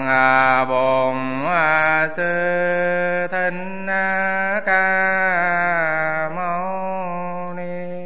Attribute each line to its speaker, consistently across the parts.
Speaker 1: Bổn Sư Thích Ca Mâu Ni.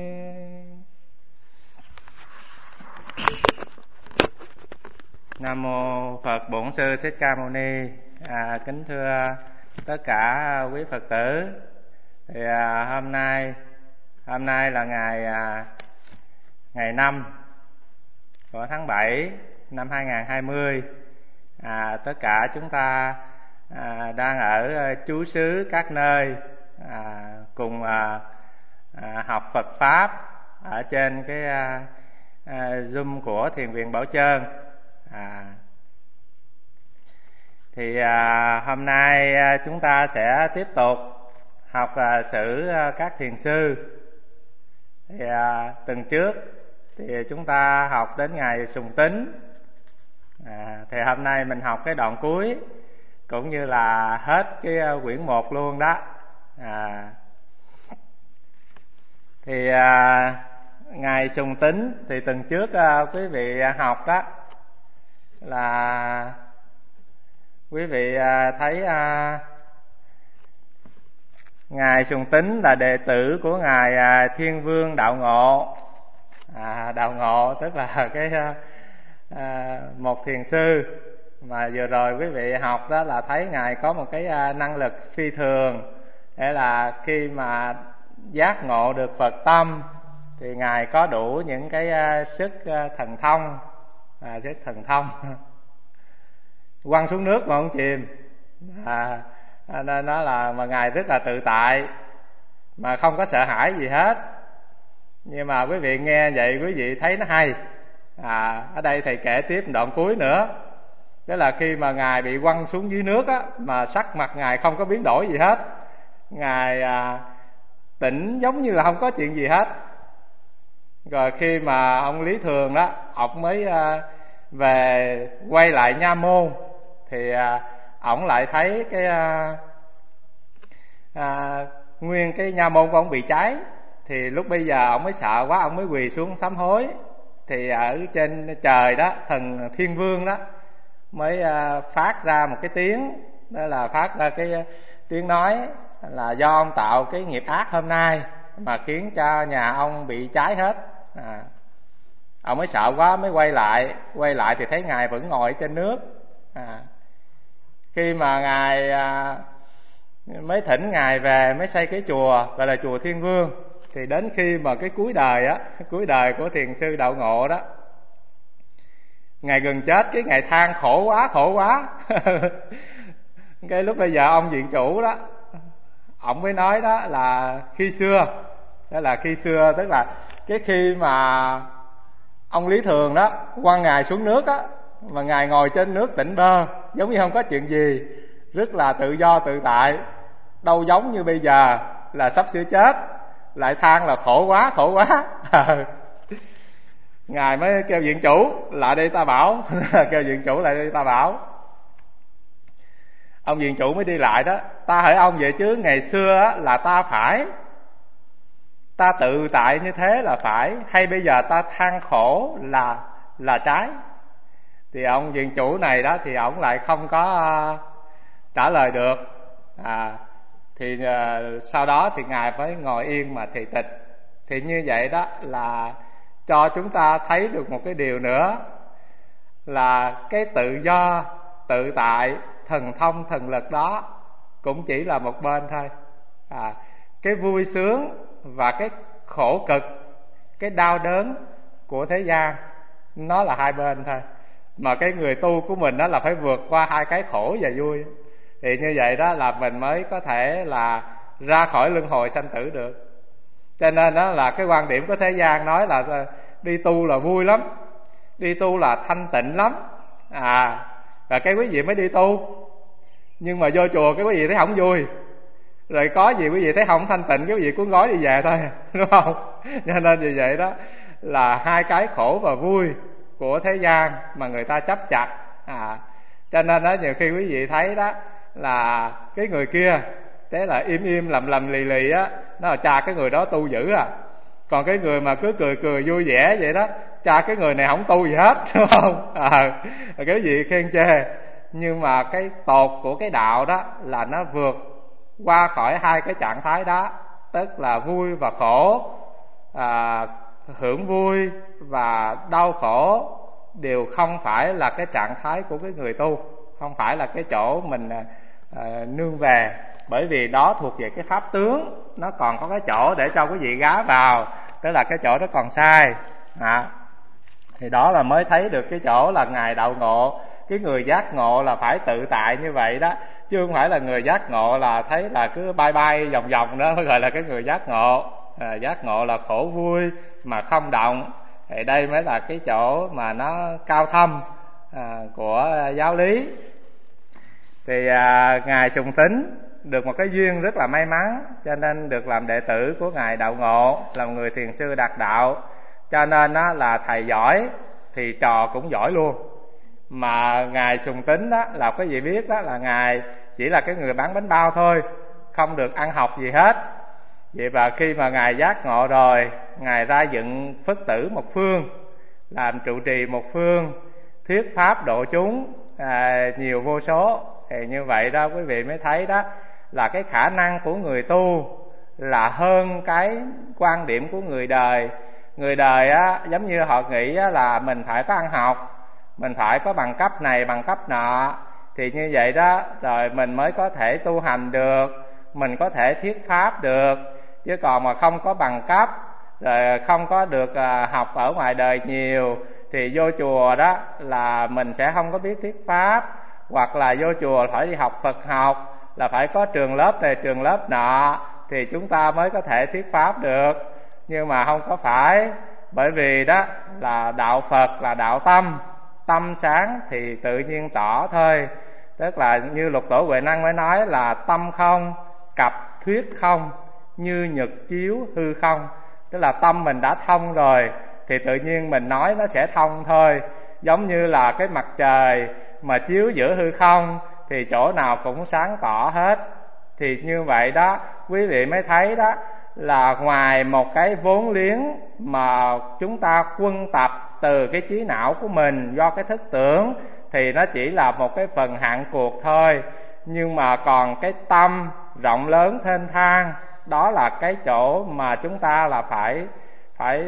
Speaker 1: Nam mô Phật Bổn Sư Thích Ca Mâu Ni. Kính thưa tất cả quý Phật tử, thì hôm nay là ngày 5 của tháng 7 năm 2020. Tất cả chúng ta đang ở trú xứ các nơi, cùng học Phật Pháp ở trên cái Zoom của Thiền viện Bảo Trơn. Thì hôm nay chúng ta sẽ tiếp tục học sử các thiền sư. Thì tuần trước thì chúng ta học đến ngày Sùng Tính, thì hôm nay mình học cái đoạn cuối, cũng như là hết cái quyển 1 luôn đó. Thì ngày Sùng Tính thì tuần trước quý vị học đó là quý vị thấy ngài Sùng Tính là đệ tử của ngài Thiên Vương Đạo Ngộ. Đạo Ngộ tức là cái một thiền sư mà vừa rồi quý vị học đó, là thấy ngài có một cái năng lực phi thường. Để là khi mà giác ngộ được Phật tâm thì ngài có đủ những cái sức thần thông, sức thần thông quăng xuống nước mà không chìm. Nên đó là mà ngài rất là tự tại, mà không có sợ hãi gì hết. Nhưng mà quý vị nghe vậy quý vị thấy nó hay. Ở đây thầy kể tiếp đoạn cuối nữa. Đó là khi mà ngài bị quăng xuống dưới nước á, mà sắc mặt ngài không có biến đổi gì hết. Ngài tỉnh giống như là không có chuyện gì hết. Rồi khi mà ông Lý Thường đó, ông mới về quay lại nha môn, thì ổng lại thấy cái nguyên cái nha môn của ổng bị cháy. Thì lúc bây giờ ổng mới sợ quá, ổng mới quỳ xuống sám hối. Thì ở trên trời đó, thần Thiên Vương đó mới phát ra một cái tiếng, đó là phát ra cái tiếng nói là do ông tạo cái nghiệp ác hôm nay mà khiến cho nhà ông bị cháy hết. Ông mới sợ quá mới quay lại thì thấy ngài vẫn ngồi trên nước. Khi mà ngài mới thỉnh ngài về, mới xây cái chùa gọi là chùa Thiên Vương. Thì đến khi mà cái cuối đời của thiền sư Đạo Ngộ đó, ngài gần chết, cái ngài than khổ quá cái lúc bây giờ ông viện chủ đó, ông mới nói đó là khi xưa, tức là cái khi mà ông Lý Thường đó quăng ngài xuống nước á, mà ngài ngồi trên nước tỉnh bơ, giống như không có chuyện gì, rất là tự do tự tại, đâu giống như bây giờ là sắp sửa chết lại than là khổ quá ngài mới kêu viện chủ lại đây ta bảo kêu viện chủ lại đây ta bảo. Ông viện chủ mới đi lại đó, ta hỏi ông vậy chứ ngày xưa á, là ta tự tại như thế là phải, hay bây giờ ta than khổ là trái? Thì ông viện chủ này đó thì ông lại không có trả lời được. Thì sau đó thì ngài phải ngồi yên mà thị tịch. Thì như vậy đó là cho chúng ta thấy được một cái điều nữa, là cái tự do tự tại thần thông thần lực đó cũng chỉ là một bên thôi. Cái vui sướng và cái khổ cực, cái đau đớn của thế gian, nó là hai bên thôi. Mà cái người tu của mình đó là phải vượt qua hai cái khổ và vui. Thì như vậy đó là mình mới có thể là ra khỏi luân hồi sanh tử được. Cho nên đó là cái quan điểm của thế gian nói là đi tu là vui lắm, đi tu là thanh tịnh lắm. Và cái quý vị mới đi tu, nhưng mà vô chùa cái quý vị thấy không vui, rồi có gì quý vị thấy không thanh tịnh, cái quý vị cuốn gói đi về thôi, đúng không? Cho nên vì vậy đó là hai cái khổ và vui của thế gian mà người ta chấp chặt. Cho nên đó nhiều khi quý vị thấy đó là cái người kia thế là im lầm lì á, nó là cha cái người đó tu dữ còn cái người mà cứ cười vui vẻ vậy đó, cha cái người này không tu gì hết, đúng không? Cái gì khen chê. nhưng mà cái tột của cái đạo đó là nó vượt qua khỏi hai cái trạng thái đó, tức là vui và khổ, hưởng vui và đau khổ đều không phải là cái trạng thái của cái người tu, không phải là cái chỗ mình nương về, bởi vì đó thuộc về cái pháp tướng, nó còn có cái chỗ để cho quý vị gá vào, tức là cái chỗ đó còn sai. Thì đó là mới thấy được cái chỗ là Ngài đạo ngộ. Cái người giác ngộ là phải tự tại như vậy đó, chứ không phải là người giác ngộ là thấy là cứ bay bay vòng vòng đó mới gọi là cái người giác ngộ. Giác ngộ là khổ vui mà không động, thì đây mới là cái chỗ mà nó cao thâm của giáo lý. Thì Ngài Sùng Tín được một cái duyên rất là may mắn, cho nên được làm đệ tử của Ngài đạo ngộ, là một người thiền sư đạt đạo. Cho nên là thầy giỏi thì trò cũng giỏi luôn. Mà Ngài Sùng Tín đó là quý vị biết đó, là Ngài chỉ là cái người bán bánh bao thôi, không được ăn học gì hết. Vậy và khi mà Ngài giác ngộ rồi, Ngài ra dựng Phất Tử một phương, làm trụ trì một phương, thuyết pháp độ chúng nhiều vô số. Thì như vậy đó quý vị mới thấy đó, là cái khả năng của người tu là hơn cái quan điểm của người đời. Người đời á, giống như họ nghĩ á, là mình phải có ăn học, mình phải có bằng cấp này bằng cấp nọ, thì như vậy đó rồi mình mới có thể tu hành được, mình có thể thuyết pháp được. Chứ còn mà không có bằng cấp, rồi không có được học ở ngoài đời nhiều, thì vô chùa đó là mình sẽ không có biết thuyết pháp. Hoặc là vô chùa phải đi học Phật học, là phải có trường lớp này trường lớp nọ, thì chúng ta mới có thể thuyết pháp được. Nhưng mà không có phải, bởi vì đó là đạo Phật là đạo tâm, tâm sáng thì tự nhiên tỏ thôi. Tức là như Lục Tổ Huệ Năng mới nói là tâm không, cập thuyết không, như nhật chiếu hư không. Tức là tâm mình đã thông rồi thì tự nhiên mình nói nó sẽ thông thôi. Giống như là cái mặt trời mà chiếu giữa hư không thì chỗ nào cũng sáng tỏ hết. Thì như vậy đó quý vị mới thấy đó, là ngoài một cái vốn liếng mà chúng ta quân tập từ cái trí não của mình do cái thức tưởng, thì nó chỉ là một cái phần hạn cuộc thôi. Nhưng mà còn cái tâm rộng lớn thênh thang, đó là cái chỗ mà chúng ta là phải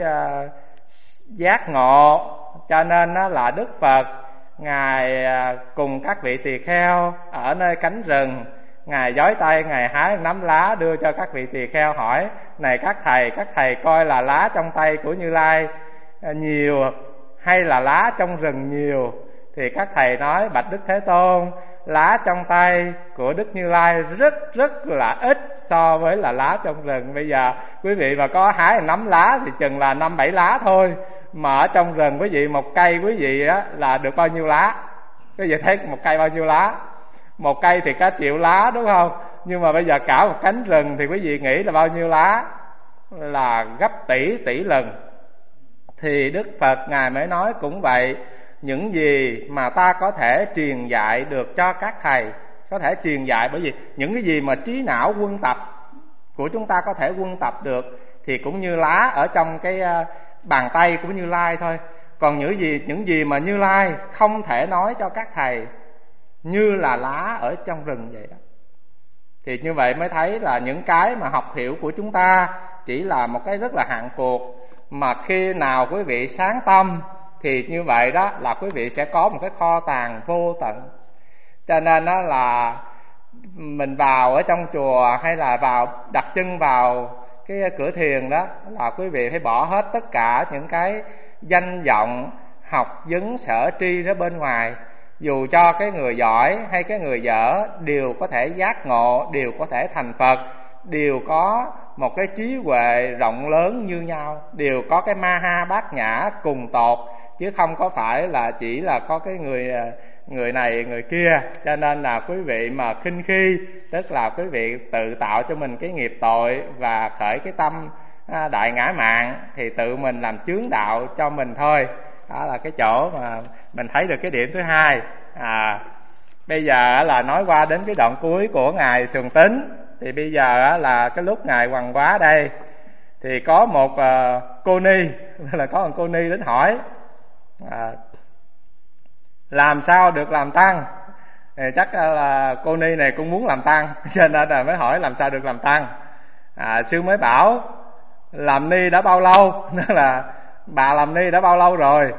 Speaker 1: giác ngộ. Cho nên đó là Đức Phật Ngài cùng các vị tỳ kheo ở nơi cánh rừng, Ngài giói tay, Ngài hái nắm lá đưa cho các vị tỳ kheo, hỏi: này các thầy coi là lá trong tay của Như Lai nhiều hay là lá trong rừng nhiều? Thì các thầy nói: bạch Đức Thế Tôn, lá trong tay của Đức Như Lai rất là ít so với là lá trong rừng. Bây giờ quý vị mà có hái nắm lá thì chừng là 5-7 lá thôi, mà ở trong rừng quý vị một cây quý vị á là được bao nhiêu lá? Quý vị thấy một cây bao nhiêu lá? Một cây thì cả triệu lá, đúng không? Nhưng mà bây giờ cả một cánh rừng thì quý vị nghĩ là bao nhiêu lá? Là gấp tỷ lần. Thì Đức Phật Ngài mới nói cũng vậy, những gì mà ta có thể truyền dạy được cho các thầy, có thể truyền dạy, bởi vì những cái gì mà trí não quân tập của chúng ta có thể quân tập được thì cũng như lá ở trong cái bàn tay của Như Lai thôi. Còn những gì mà Như Lai không thể nói cho các thầy, như là lá ở trong rừng vậy đó. Thì như vậy mới thấy là những cái mà học hiểu của chúng ta chỉ là một cái rất là hạn cuộc. Mà khi nào quý vị sáng tâm thì như vậy đó là quý vị sẽ có một cái kho tàng vô tận. Cho nên đó là mình vào ở trong chùa hay là đặt chân vào cái cửa thiền đó, là quý vị phải bỏ hết tất cả những cái danh vọng, học vấn, sở tri ở bên ngoài. Dù cho cái người giỏi hay cái người dở đều có thể giác ngộ, đều có thể thành Phật, đều có một cái trí huệ rộng lớn như nhau, đều có cái ma ha bát nhã cùng tột, chứ không có phải là chỉ là có cái người này người kia. Cho nên là quý vị mà khinh khi, tức là quý vị tự tạo cho mình cái nghiệp tội và khởi cái tâm đại ngã mạn, thì tự mình làm chướng đạo cho mình thôi. Đó là cái chỗ mà mình thấy được cái điểm thứ hai. Bây giờ là nói qua đến cái đoạn cuối của Ngài Sùng Tín. Thì bây giờ là cái lúc Ngài Hoằng Quá đây, thì có một cô ni, là có một cô ni đến hỏi làm sao được làm tăng. thì chắc là cô Ni này cũng muốn làm tăng cho nên là mới hỏi làm sao được làm tăng. Sư mới bảo làm ni đã bao lâu đó là bà làm ni đã bao lâu rồi.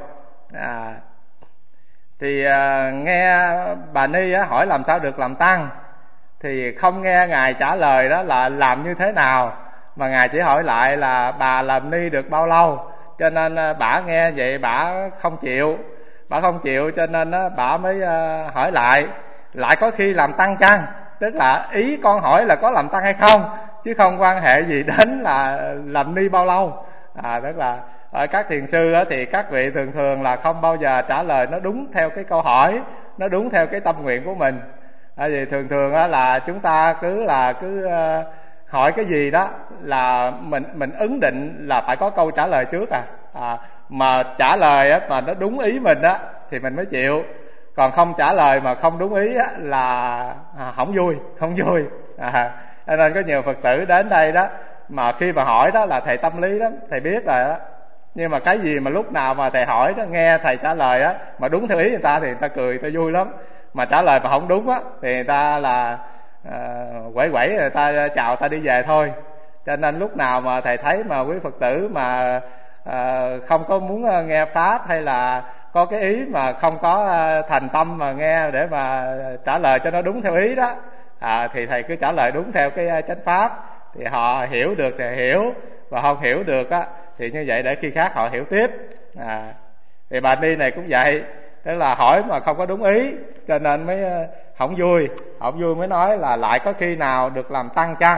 Speaker 1: Thì nghe bà Ni hỏi làm sao được làm tăng thì không nghe ngài trả lời đó là làm như thế nào, mà ngài chỉ hỏi lại là bà làm ni được bao lâu. Cho nên bả nghe vậy bả không chịu cho nên bả mới hỏi lại có khi làm tăng chăng, tức là ý con hỏi là có làm tăng hay không, chứ không quan hệ gì đến là làm ni bao lâu. Tức là ở các thiền sư thì các vị thường là không bao giờ trả lời nó đúng theo cái câu hỏi, nó đúng theo cái tâm nguyện của mình. Vì thường là chúng ta cứ hỏi cái gì đó là mình ứng định là phải có câu trả lời trước. Mà trả lời mà nó đúng ý mình thì mình mới chịu, còn không trả lời mà không đúng ý là không vui. Cho nên có nhiều Phật tử đến đây đó mà khi mà hỏi đó là thầy tâm lý lắm, thầy biết rồi đó, nhưng mà cái gì mà lúc nào mà thầy hỏi đó nghe thầy trả lời mà đúng theo ý người ta thì người ta cười, người ta vui lắm, mà trả lời mà không đúng thì người ta là quẩy người ta chào ta đi về thôi. Cho nên lúc nào mà thầy thấy mà quý Phật tử mà không có muốn nghe pháp, hay là có cái ý mà không có thành tâm mà nghe để mà trả lời cho nó đúng theo ý đó, thì thầy cứ trả lời đúng theo cái chánh pháp, thì họ hiểu được thì hiểu, và không hiểu được thì như vậy để khi khác họ hiểu tiếp. Thì bà Ni này cũng vậy, tức là hỏi mà không có đúng ý cho nên mới không vui mới nói là lại có khi nào được làm tăng chăng.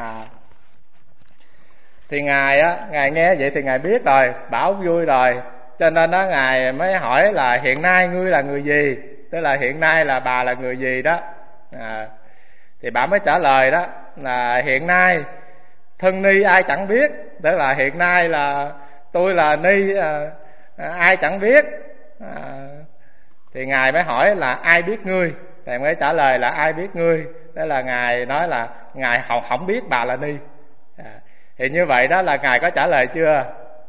Speaker 1: Thì ngài nghe vậy thì ngài biết rồi, bảo vui rồi, cho nên ngài mới hỏi là hiện nay ngươi là người gì, tức là hiện nay là bà là người gì đó. Thì bà mới trả lời đó là hiện nay thân ni ai chẳng biết, tức là hiện nay là tôi là ni ai chẳng biết. Thì ngài mới hỏi là ai biết ngươi, thầy mới trả lời là ai biết ngươi, tức là ngài nói là ngài không biết bà là ni. Thì như vậy đó là ngài có trả lời chưa?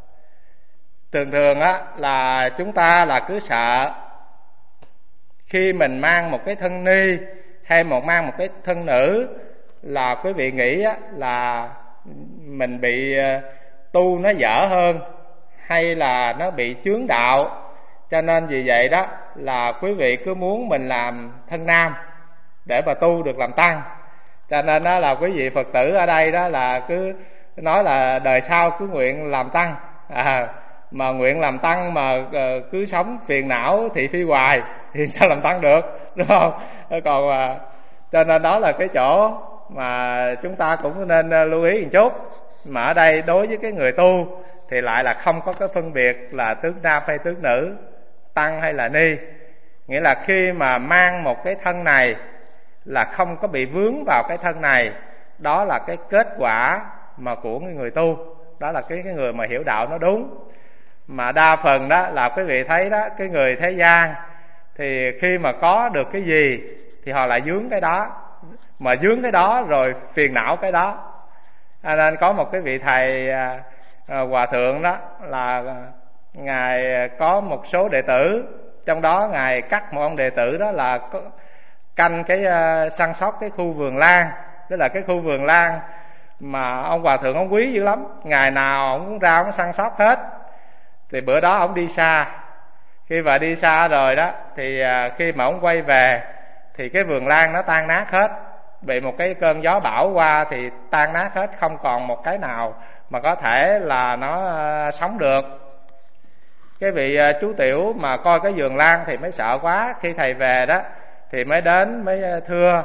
Speaker 1: Thường là chúng ta là cứ sợ khi mình mang một cái thân ni hay mang một cái thân nữ là quý vị nghĩ là mình bị tu nó dở hơn, hay là nó bị chướng đạo, cho nên vì vậy đó là quý vị cứ muốn mình làm thân nam để mà tu được làm tăng. Cho nên đó là quý vị Phật tử ở đây đó là cứ nói là đời sau cứ nguyện làm tăng, mà nguyện làm tăng mà cứ sống phiền não thị phi hoài thì sao làm tăng được, đúng không? Còn cho nên đó là cái chỗ mà chúng ta cũng nên lưu ý một chút. Mà ở đây đối với cái người tu thì lại là không có cái phân biệt là tướng nam hay tướng nữ, tăng hay là ni. Nghĩa là khi mà mang một cái thân này là không có bị vướng vào cái thân này, đó là cái kết quả mà của người tu, đó là cái người mà hiểu đạo nó đúng. Mà đa phần đó là quý vị thấy đó, cái người thế gian thì khi mà có được cái gì thì họ lại vướng cái đó, mà vướng cái đó rồi phiền não cái đó. Nên có một cái vị thầy hòa thượng đó là ngài có một số đệ tử, trong đó ngài cắt một ông đệ tử đó là canh cái săn sóc cái khu vườn lan, tức là cái khu vườn lan mà ông hòa thượng ông quý dữ lắm, ngày nào ông cũng ra ông săn sóc hết. Thì bữa đó ông đi xa, khi mà đi xa rồi đó thì khi mà ông quay về thì cái vườn lan nó tan nát hết, bị một cái cơn gió bão qua thì tan nát hết, không còn một cái nào mà có thể là nó sống được. Cái vị chú tiểu mà coi cái vườn lan thì mới sợ quá, khi thầy về đó thì mới đến mới thưa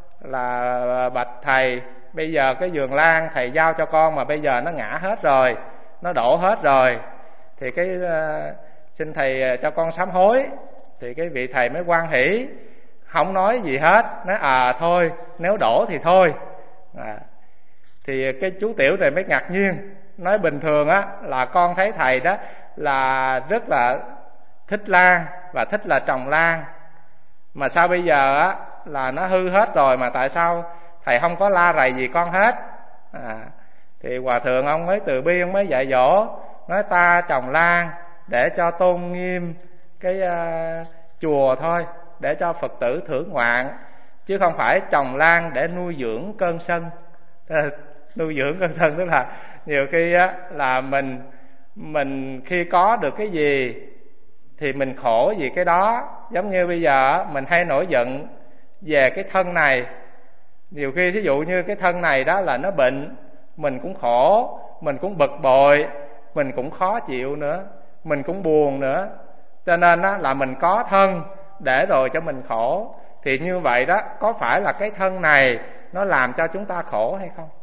Speaker 1: là bạch thầy, bây giờ cái vườn lan thầy giao cho con mà bây giờ nó ngã hết rồi, nó đổ hết rồi, thì cái xin thầy cho con sám hối. Thì cái vị thầy mới hoan hỷ, không nói gì hết, nói thôi nếu đổ thì thôi. Thì cái chú tiểu này mới ngạc nhiên, nói bình thường là con thấy thầy đó là rất là thích lan và thích là trồng lan, mà sao bây giờ là nó hư hết rồi mà tại sao thầy không có la rầy gì con hết. Thì hòa thượng ông mới từ bi, ông mới dạy dỗ, nói ta trồng lan để cho tôn nghiêm cái chùa thôi, để cho Phật tử thưởng ngoạn, chứ không phải trồng lan để nuôi dưỡng cơn sân. Nuôi dưỡng cơn sân tức là nhiều khi á, là mình khi có được cái gì thì mình khổ vì cái đó. Giống như bây giờ mình hay nổi giận về cái thân này, nhiều khi ví dụ như cái thân này đó là nó bệnh, mình cũng khổ, mình cũng bực bội, mình cũng khó chịu nữa, mình cũng buồn nữa. Cho nên đó là mình có thân để rồi cho mình khổ. Thì như vậy đó, có phải là cái thân này nó làm cho chúng ta khổ hay không?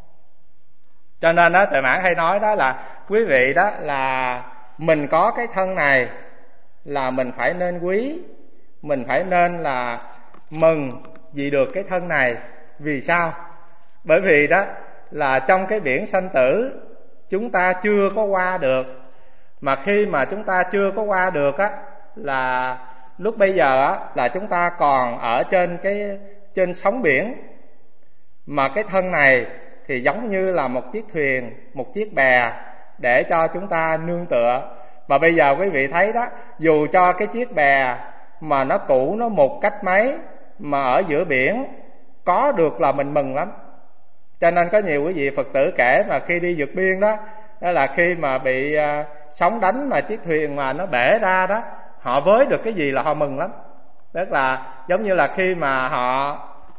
Speaker 1: Cho nên đó, Tuệ Mãn hay nói đó là quý vị đó là mình có cái thân này là mình phải nên quý, mình phải nên là mừng vì được cái thân này. Vì sao? Bởi vì đó là trong cái biển sanh tử chúng ta chưa có qua được. Mà khi mà chúng ta chưa có qua được á, là lúc bây giờ á, là chúng ta còn ở trên sóng biển. Mà cái thân này thì giống như là một chiếc thuyền, một chiếc bè để cho chúng ta nương tựa. Mà bây giờ quý vị thấy đó, dù cho cái chiếc bè mà nó cũ, nó mục cách mấy, mà ở giữa biển có được là mình mừng lắm. Cho nên có nhiều quý vị Phật tử kể mà khi đi vượt biên đó, đó là khi mà bị sóng đánh mà chiếc thuyền mà nó bể ra đó, họ với được cái gì là họ mừng lắm. Tức là giống như là khi mà họ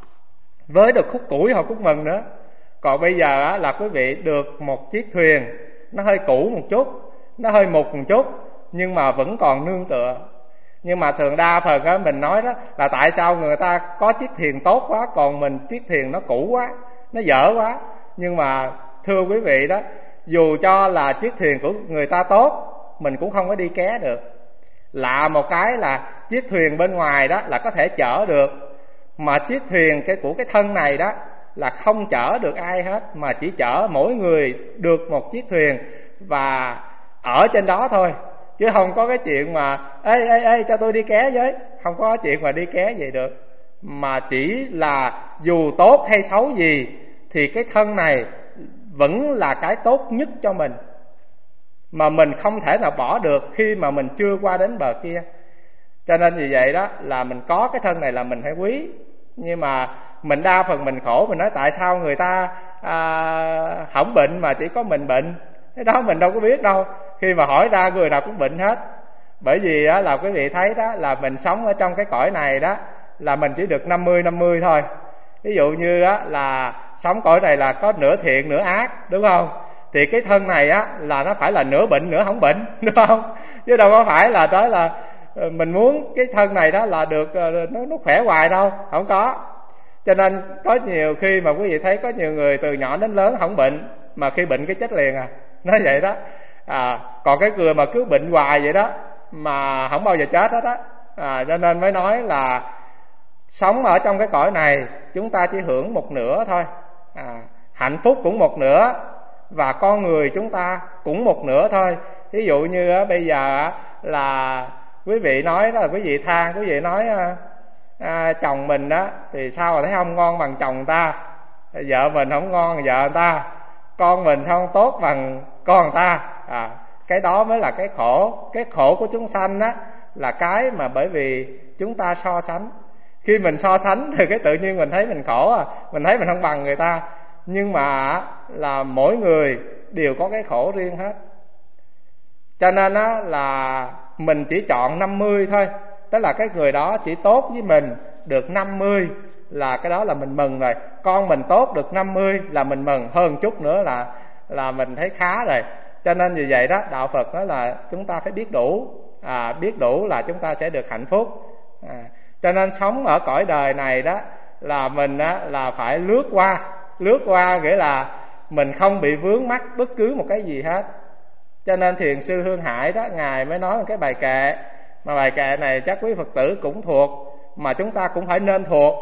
Speaker 1: với được khúc củi họ cũng mừng nữa. Còn bây giờ á, là quý vị được một chiếc thuyền nó hơi cũ một chút, nó hơi mục một chút, nhưng mà vẫn còn nương tựa. Nhưng mà thường đa phần á, mình nói đó là tại sao người ta có chiếc thuyền tốt quá, còn mình chiếc thuyền nó cũ quá, nó dở quá. Nhưng mà thưa quý vị đó, dù cho là chiếc thuyền của người ta tốt, mình cũng không có đi ké được. Lạ một cái là chiếc thuyền bên ngoài đó là có thể chở được, mà chiếc thuyền của cái thân này đó là không chở được ai hết, mà chỉ chở mỗi người được một chiếc thuyền và ở trên đó thôi. Chứ không có cái chuyện mà ê cho tôi đi ké với, không có chuyện mà đi ké vậy được. Mà chỉ là dù tốt hay xấu gì thì cái thân này vẫn là cái tốt nhất cho mình, mà mình không thể nào bỏ được khi mà mình chưa qua đến bờ kia. Cho nên vì vậy đó là mình có cái thân này là mình phải quý. Nhưng mà mình đa phần mình khổ, mình nói tại sao người ta không bệnh mà chỉ có mình bệnh. Cái đó mình đâu có biết đâu. Khi mà hỏi ra người nào cũng bệnh hết. Bởi vì đó là quý vị thấy đó là mình sống ở trong cái cõi này đó là mình chỉ được 50-50 thôi. Ví dụ như đó là sống cõi này là có nửa thiện nửa ác, đúng không? Thì cái thân này á là nó phải là nửa bệnh nửa không bệnh, đúng không? Chứ đâu có phải là đó là mình muốn cái thân này đó là được nó khỏe hoài đâu, không có. Cho nên có nhiều khi mà quý vị thấy có nhiều người từ nhỏ đến lớn không bệnh, mà khi bệnh cái chết liền à, nói vậy đó. Còn cái người mà cứ bệnh hoài vậy đó mà không bao giờ chết hết á. Cho nên mới nói là sống ở trong cái cõi này chúng ta chỉ hưởng một nửa thôi. Hạnh phúc cũng một nửa, và con người chúng ta cũng một nửa thôi. Ví dụ như bây giờ là quý vị nói đó, là quý vị than, quý vị nói chồng mình đó thì sao mà thấy không ngon bằng chồng ta, vợ mình không ngon bằng vợ người ta, con mình sao không tốt bằng con người ta. Cái đó mới là cái khổ. Cái khổ của chúng sanh đó là cái mà bởi vì chúng ta so sánh. Khi mình so sánh thì cái tự nhiên mình thấy mình khổ, mình thấy mình không bằng người ta. Nhưng mà là mỗi người đều có cái khổ riêng hết. Cho nên á là mình chỉ chọn 50 thôi. Tức là cái người đó chỉ tốt với mình được 50 là cái đó là mình mừng rồi. Con mình tốt được 50 là mình mừng, hơn chút nữa là mình thấy khá rồi. Cho nên vì vậy đó, đạo Phật nói là chúng ta phải biết đủ. Biết đủ là chúng ta sẽ được hạnh phúc. Cho nên sống ở cõi đời này đó là mình á là phải lướt qua nghĩa là mình không bị vướng mắc bất cứ một cái gì hết. Cho nên Thiền sư Hương Hải đó, ngài mới nói một cái bài kệ, mà bài kệ này chắc quý Phật tử cũng thuộc, mà chúng ta cũng phải nên thuộc.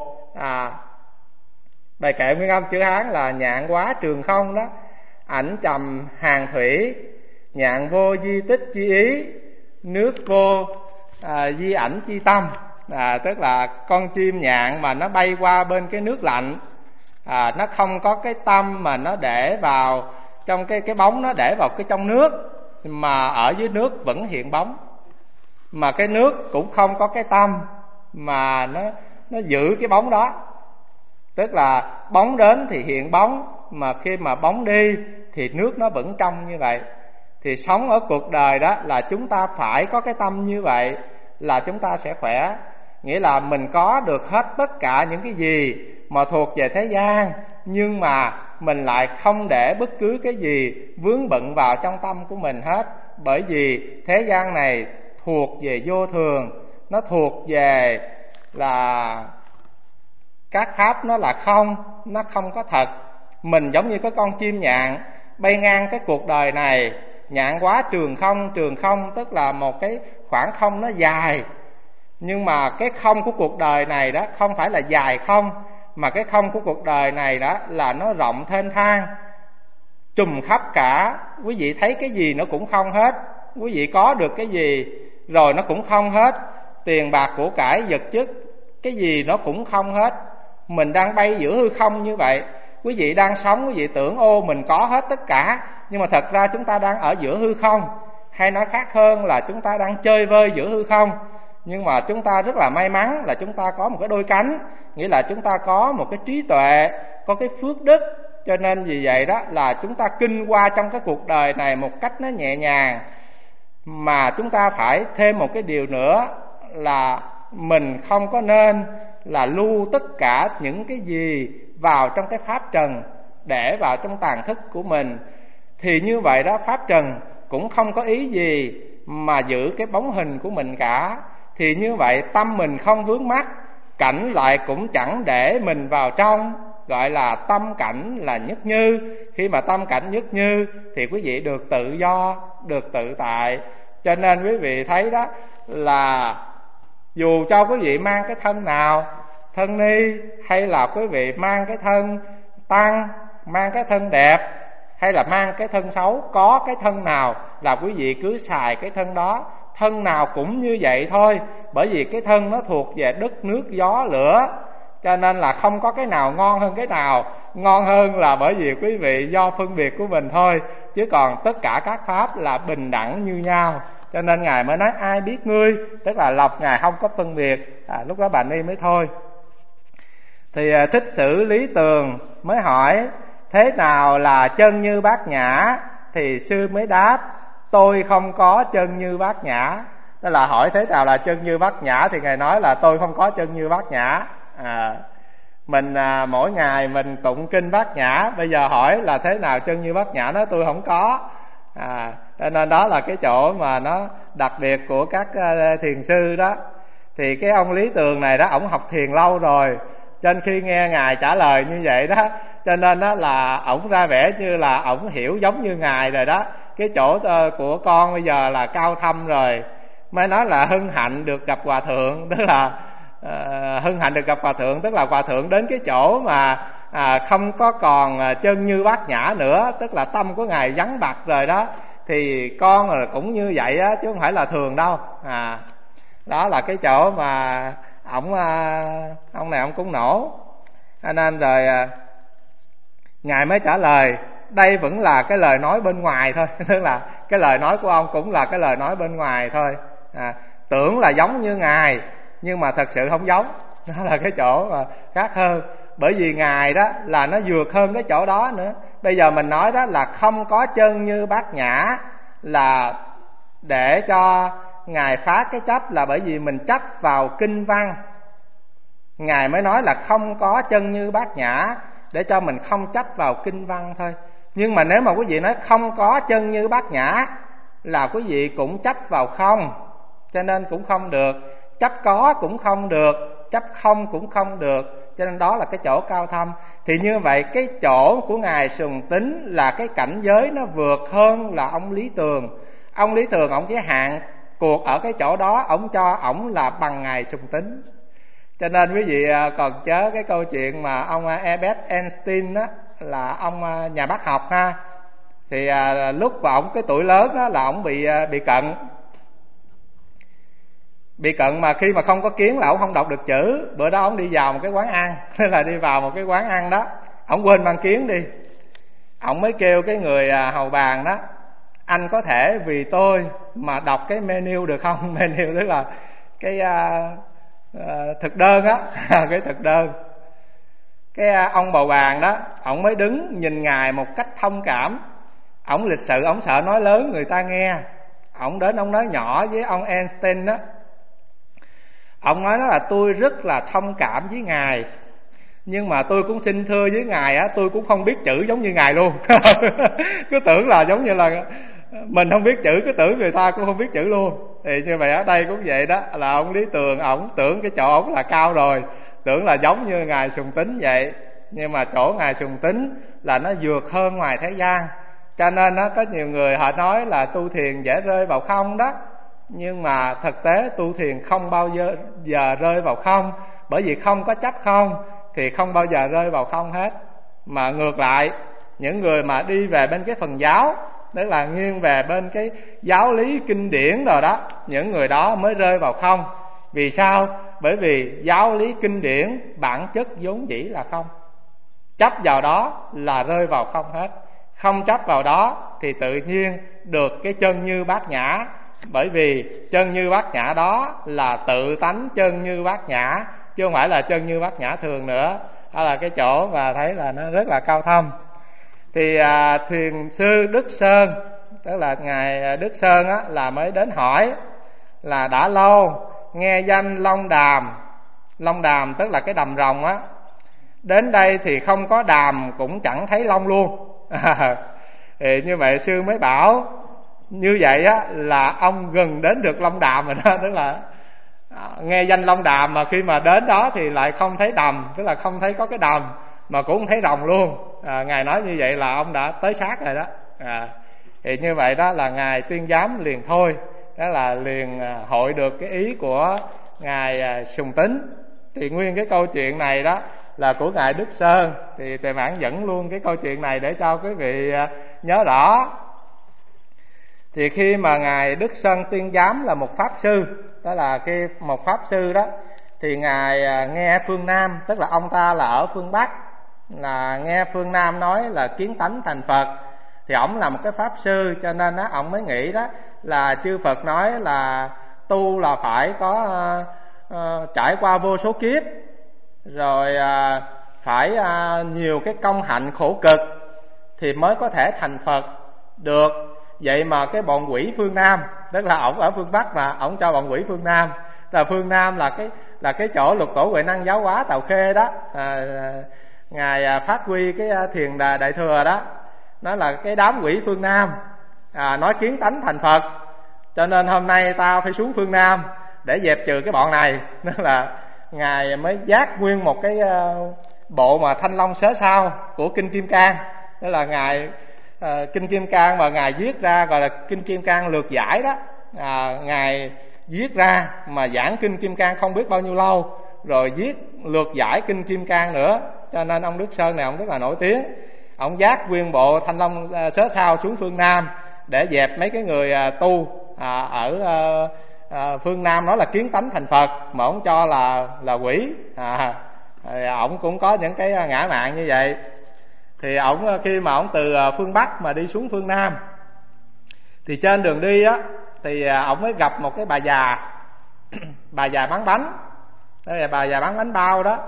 Speaker 1: Bài kệ nguyên âm chữ Hán là: nhạn quá trường không đó, ảnh trầm hàng thủy, nhạn vô di tích chi ý, nước vô di ảnh chi tâm. Tức là con chim nhạn mà nó bay qua bên cái nước lạnh, nó không có cái tâm mà nó để vào trong cái bóng, nó để vào cái trong nước, mà ở dưới nước vẫn hiện bóng. Mà cái nước cũng không có cái tâm, mà nó giữ cái bóng đó. Tức là bóng đến thì hiện bóng, mà khi mà bóng đi thì nước nó vẫn trong như vậy. Thì sống ở cuộc đời đó là chúng ta phải có cái tâm như vậy là chúng ta sẽ khỏe. Nghĩa là mình có được hết tất cả những cái gì mà thuộc về thế gian, nhưng mà mình lại không để bất cứ cái gì vướng bận vào trong tâm của mình hết. Bởi vì thế gian này thuộc về vô thường, nó thuộc về là các pháp nó là không, nó không có thật. Mình giống như cái con chim nhạn bay ngang cái cuộc đời này, nhạn quá trường không tức là một cái khoảng không nó dài. Nhưng mà cái không của cuộc đời này đó không phải là dài không, mà cái không của cuộc đời này đó là nó rộng thênh thang, trùm khắp cả. Quý vị thấy cái gì nó cũng không hết, quý vị có được cái gì rồi nó cũng không hết. Tiền bạc của cải vật chất, cái gì nó cũng không hết. Mình đang bay giữa hư không như vậy. Quý vị đang sống, quý vị tưởng ô mình có hết tất cả, nhưng mà thật ra chúng ta đang ở giữa hư không. Hay nói khác hơn là chúng ta đang chơi vơi giữa hư không. Nhưng mà chúng ta rất là may mắn là chúng ta có một cái đôi cánh, nghĩa là chúng ta có một cái trí tuệ, có cái phước đức. Cho nên vì vậy đó là chúng ta kinh qua trong cái cuộc đời này một cách nó nhẹ nhàng. Mà chúng ta phải thêm một cái điều nữa là mình không có nên là lưu tất cả những cái gì vào trong cái pháp trần, để vào trong tàng thức của mình. Thì như vậy đó, pháp trần cũng không có ý gì mà giữ cái bóng hình của mình cả. Thì như vậy tâm mình không vướng mắc, cảnh lại cũng chẳng để mình vào trong, gọi là tâm cảnh là nhất như. Khi mà tâm cảnh nhất như thì quý vị được tự do, được tự tại. Cho nên quý vị thấy đó là dù cho quý vị mang cái thân nào, thân ni, hay là quý vị mang cái thân tăng, mang cái thân đẹp, hay là mang cái thân xấu, có cái thân nào là quý vị cứ xài cái thân đó. Thân nào cũng như vậy thôi, bởi vì cái thân nó thuộc về đất nước gió lửa, cho nên là không có cái nào ngon hơn cái nào. Ngon hơn là bởi vì quý vị do phân biệt của mình thôi, chứ còn tất cả các pháp là bình đẳng như nhau. Cho nên Ngài mới nói ai biết ngươi, tức là lọc Ngài không có phân biệt. Lúc đó bà Ni mới thôi. Thì Thích Sử Lý Tường mới hỏi thế nào là chân như Bát Nhã, thì sư mới đáp tôi không có chân như Bát Nhã. Tức là hỏi thế nào là chân như Bát Nhã, thì Ngài nói là tôi không có chân như Bát Nhã. Mình mỗi ngày mình tụng kinh Bát Nhã, bây giờ hỏi là thế nào chân như Bát Nhã, nó tôi không có. Cho nên đó là cái chỗ mà nó đặc biệt của các thiền sư đó. Thì cái ông Lý Tường này đó, ổng học thiền lâu rồi, cho nên khi nghe Ngài trả lời như vậy đó, cho nên đó là ổng ra vẻ như là ổng hiểu giống như Ngài rồi đó. Cái chỗ của con bây giờ là cao thâm rồi, mới nói là hân hạnh được gặp Hòa Thượng. Tức là hân hạnh được gặp Hòa Thượng, tức là Hòa Thượng đến cái chỗ mà không có còn chân như Bát Nhã nữa, tức là tâm của Ngài vắng bặt rồi đó. Thì con là cũng như vậy á, chứ không phải là thường đâu. Đó là cái chỗ mà ông này ông cũng nổ. Cho nên rồi Ngài mới trả lời đây vẫn là cái lời nói bên ngoài thôi. Tức là cái lời nói của ông cũng là cái lời nói bên ngoài thôi. Tưởng là giống như Ngài nhưng mà thật sự không giống. Đó là cái chỗ mà khác hơn. Bởi vì Ngài đó là nó vượt hơn cái chỗ đó nữa. Bây giờ mình nói đó là không có chân như Bát Nhã, là để cho Ngài phá cái chấp, là bởi vì mình chấp vào kinh văn. Ngài mới nói là không có chân như Bát Nhã, để cho mình không chấp vào kinh văn thôi. Nhưng mà nếu mà quý vị nói không có chân như Bát Nhã, là quý vị cũng chấp vào không, cho nên cũng không được. Chấp có cũng không được, chấp không cũng không được. Cho nên đó là cái chỗ cao thâm. Thì như vậy cái chỗ của Ngài Sùng Tín là cái cảnh giới nó vượt hơn là ông Lý Tường. Ông Lý Tường ông chỉ hạn cuộc ở cái chỗ đó, ông cho ổng là bằng Ngài Sùng Tín. Cho nên quý vị còn nhớ cái câu chuyện mà ông Albert Einstein đó, là ông nhà bác học ha. Thì lúc mà ổng cái tuổi lớn đó là ổng bị cận. Bị cận mà khi mà không có kiến là ổng không đọc được chữ. Bữa đó ổng đi vào một cái quán ăn, là đi vào một cái quán ăn đó, ổng quên mang kiến đi. Ổng mới kêu cái người hầu bàn đó, anh có thể vì tôi mà đọc cái menu được không? Menu tức là thực đơn á. Cái thực đơn, cái ông bầu bàn đó, ổng mới đứng nhìn ngài một cách thông cảm. Ổng lịch sự, ổng sợ nói lớn người ta nghe. Ổng đến ổng nói nhỏ với ông Einstein đó. Ông nói đó là tôi rất là thông cảm với ngài, nhưng mà tôi cũng xin thưa với ngài á, tôi cũng không biết chữ giống như ngài luôn. Cứ tưởng là giống như là mình không biết chữ, cứ tưởng người ta cũng không biết chữ luôn. Thì như vậy ở đây cũng vậy đó, là ông Lý Tường ổng tưởng cái chỗ ổng là cao rồi, tưởng là giống như ngài Sùng Tín vậy. Nhưng mà chỗ ngài Sùng Tín là nó vượt hơn ngoài thế gian. Cho nên nó có nhiều người họ nói là tu thiền dễ rơi vào không đó, nhưng mà thực tế tu thiền không bao giờ rơi vào không. Bởi vì không có chấp không thì không bao giờ rơi vào không hết. Mà ngược lại, những người mà đi về bên cái phần giáo, tức là nghiêng về bên cái giáo lý kinh điển rồi đó, những người đó mới rơi vào không. Vì sao? Bởi vì giáo lý kinh điển bản chất vốn dĩ là không. Chấp vào đó là rơi vào không hết. Không chấp vào đó thì tự nhiên được cái chân như bát nhã. Bởi vì chân như bát nhã đó là tự tánh chân như bát nhã, chứ không phải là chân như bát nhã thường nữa. Đó là cái chỗ mà thấy là nó rất là cao thâm. Thì thiền sư Đức Sơn, tức là ngài Đức Sơn á, là mới đến hỏi là đã lâu nghe danh Long Đàm. Long Đàm tức là cái đầm rồng á. Đến đây thì không có đàm cũng chẳng thấy long luôn. Thì như vậy sư mới bảo như vậy á là ông gần đến được Long Đàm rồi đó. Tức là nghe danh Long Đàm mà khi mà đến đó thì lại không thấy đầm, tức là không thấy có cái đầm mà cũng không thấy rồng luôn. Ngài nói như vậy là ông đã tới sát rồi đó. Thì như vậy đó là ngài tuyên giám liền thôi, đó là liền hội được cái ý của ngài Sùng Tín. Thì nguyên cái câu chuyện này đó là của ngài Đức Sơn. Thì Tuệ Mãn dẫn luôn cái câu chuyện này để cho quý vị nhớ rõ. Thì khi mà ngài Đức Sơn tuyên giám là một pháp sư, đó là cái một pháp sư đó, thì ngài nghe phương Nam, tức là ông ta là ở phương Bắc, là nghe phương Nam nói là kiến tánh thành Phật. Thì ổng là một cái pháp sư, cho nên á ổng mới nghĩ đó là chư Phật nói là tu là phải có trải qua vô số kiếp, rồi phải nhiều cái công hạnh khổ cực thì mới có thể thành Phật được. Vậy mà cái bọn quỷ phương Nam, tức là ổng ở phương Bắc mà ổng cho bọn quỷ phương Nam, là phương Nam là cái chỗ Lục Tổ Huệ Năng Giáo Hóa Tào Khê đó, ngài phát huy cái thiền đại thừa đó, nó là cái đám quỷ phương Nam nói kiến tánh thành Phật. Cho nên hôm nay tao phải xuống phương Nam để dẹp trừ cái bọn này. Đó là ngài mới giác nguyên một cái bộ mà Thanh Long Sớ Sao của Kinh Kim Cang. Đó là ngài Kinh Kim Cang mà ngài viết ra gọi là Kinh Kim Cang lược giải đó. Ngài viết ra mà giảng Kinh Kim Cang không biết bao nhiêu lâu, rồi viết lược giải Kinh Kim Cang nữa. Cho nên ông Đức Sơn này ông rất là nổi tiếng. Ông giác nguyên bộ Thanh Long Sớ Sao xuống phương Nam để dẹp mấy cái người tu ở phương Nam nói là kiến tánh thành Phật, mà ông cho là quỷ. Ổng cũng có những cái ngã mạn như vậy. Thì ổng khi mà ổng từ phương Bắc mà đi xuống phương Nam, thì trên đường đi á thì ổng mới gặp một cái bà già bà già bán bánh. Đó là bà già bán bánh bao đó.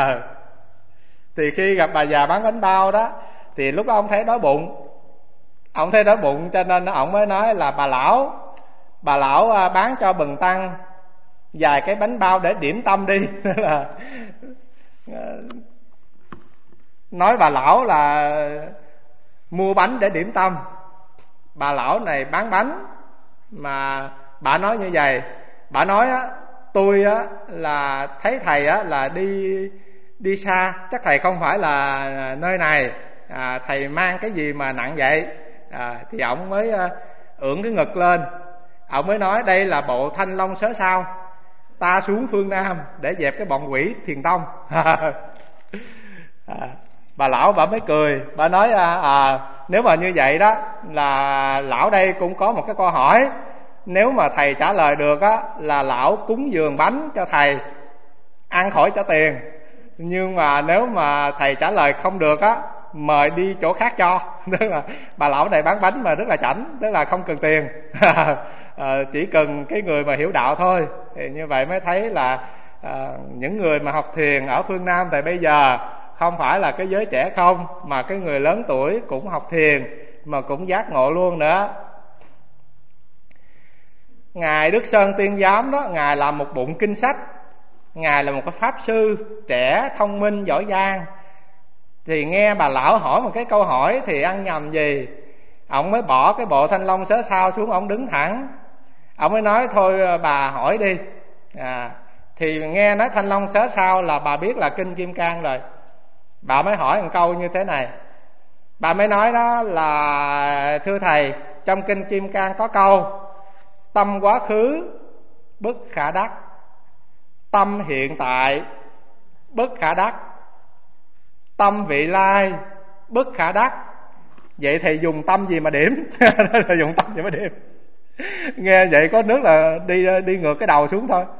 Speaker 1: Thì khi gặp bà già bán bánh bao đó thì lúc đó ông thấy đói bụng. Ông thấy đói bụng cho nên ông mới nói là bà lão bán cho bần tăng vài cái bánh bao để điểm tâm đi. Nói bà lão là mua bánh để điểm tâm. Bà lão này bán bánh mà bà nói như vậy. Bà nói á, tôi á là thấy thầy á là đi xa, chắc thầy không phải là nơi này, thầy mang cái gì mà nặng vậy? Thì ổng mới ưỡn cái ngực lên, ổng mới nói đây là bộ Thanh Long Sớ Sao, ta xuống phương Nam để dẹp cái bọn quỷ Thiền Tông. Bà lão bà mới cười, bà nói nếu mà như vậy đó là lão đây cũng có một cái câu hỏi. Nếu mà thầy trả lời được á là lão cúng dường bánh cho thầy ăn khỏi trả tiền. Nhưng mà nếu mà thầy trả lời không được á, mời đi chỗ khác cho. Tức là bà lão này bán bánh mà rất là chảnh, tức là không cần tiền. Chỉ cần cái người mà hiểu đạo thôi. Thì như vậy mới thấy là những người mà học thiền ở phương Nam tại bây giờ không phải là cái giới trẻ không, mà cái người lớn tuổi cũng học thiền mà cũng giác ngộ luôn nữa. Ngài Đức Sơn Tiên Giám đó, Ngài làm một bụng kinh sách, Ngài là một cái pháp sư trẻ, thông minh, giỏi giang. Thì nghe bà lão hỏi một cái câu hỏi thì ăn nhầm gì, ông mới bỏ cái bộ thanh long sớ sao xuống, ông đứng thẳng. Ông mới nói thôi bà hỏi đi. Thì nghe nói thanh long sớ sao là bà biết là kinh Kim Cang rồi. Bà mới hỏi một câu như thế này. Bà mới nói đó là: thưa thầy, trong kinh Kim Cang có câu tâm quá khứ bất khả đắc, tâm hiện tại bất khả đắc, tâm vị lai bất khả đắc. Vậy thì dùng tâm gì mà điểm? Dùng tâm gì mà điểm? Nghe vậy có nước là đi ngược cái đầu xuống thôi.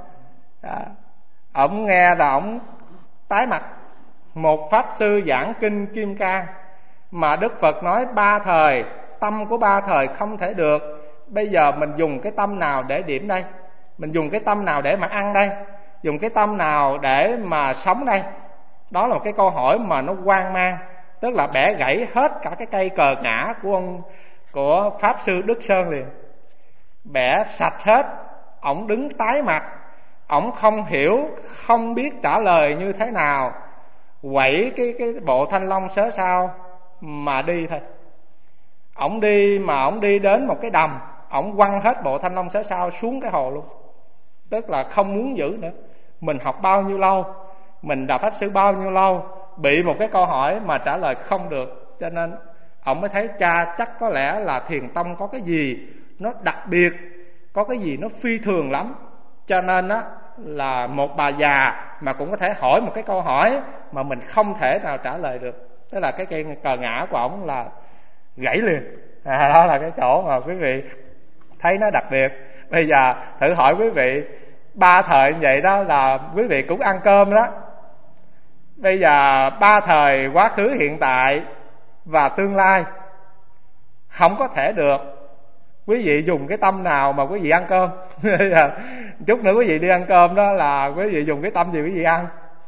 Speaker 1: Ổng nghe là ổng tái mặt. Một pháp sư giảng kinh Kim Cang mà Đức Phật nói ba thời, tâm của ba thời không thể được. Bây giờ mình dùng cái tâm nào để điểm đây? Mình dùng cái tâm nào để mà ăn đây? Dùng cái tâm nào để mà sống đây? Đó là một cái câu hỏi mà nó hoang mang, tức là bẻ gãy hết cả cái cây cờ ngã của pháp sư Đức Sơn liền. Bẻ sạch hết. Ổng đứng tái mặt, ổng không hiểu, không biết trả lời như thế nào, quẩy cái bộ thanh long sớ sao mà đi thôi. Ổng đi mà ổng đi đến một cái đầm, ổng quăng hết bộ thanh long sớ sao xuống cái hồ luôn. Tức là không muốn giữ nữa. Mình học bao nhiêu lâu, mình đã pháp sư bao nhiêu lâu, bị một cái câu hỏi mà trả lời không được. Cho nên ổng mới thấy cha chắc có lẽ là thiền tông có cái gì nó đặc biệt, có cái gì nó phi thường lắm. Cho nên á là một bà già mà cũng có thể hỏi một cái câu hỏi mà mình không thể nào trả lời được. Tức là cái cây cờ ngã của ổng là gãy liền. Đó là cái chỗ mà quý vị thấy nó đặc biệt. Bây giờ thử hỏi quý vị, ba thời như vậy đó là quý vị cũng ăn cơm đó. Bây giờ ba thời quá khứ, hiện tại và tương lai không có thể được. Quý vị dùng cái tâm nào mà quý vị ăn cơm? Chút nữa quý vị đi ăn cơm đó là quý vị dùng cái tâm gì quý vị ăn?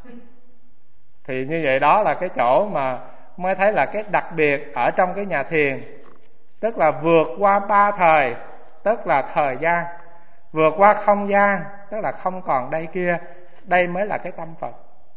Speaker 1: Thì như vậy đó là cái chỗ mà mới thấy là cái đặc biệt ở trong cái nhà thiền. Tức là vượt qua ba thời, tức là thời gian, vượt qua không gian, tức là không còn đây kia. Đây mới là cái tâm Phật.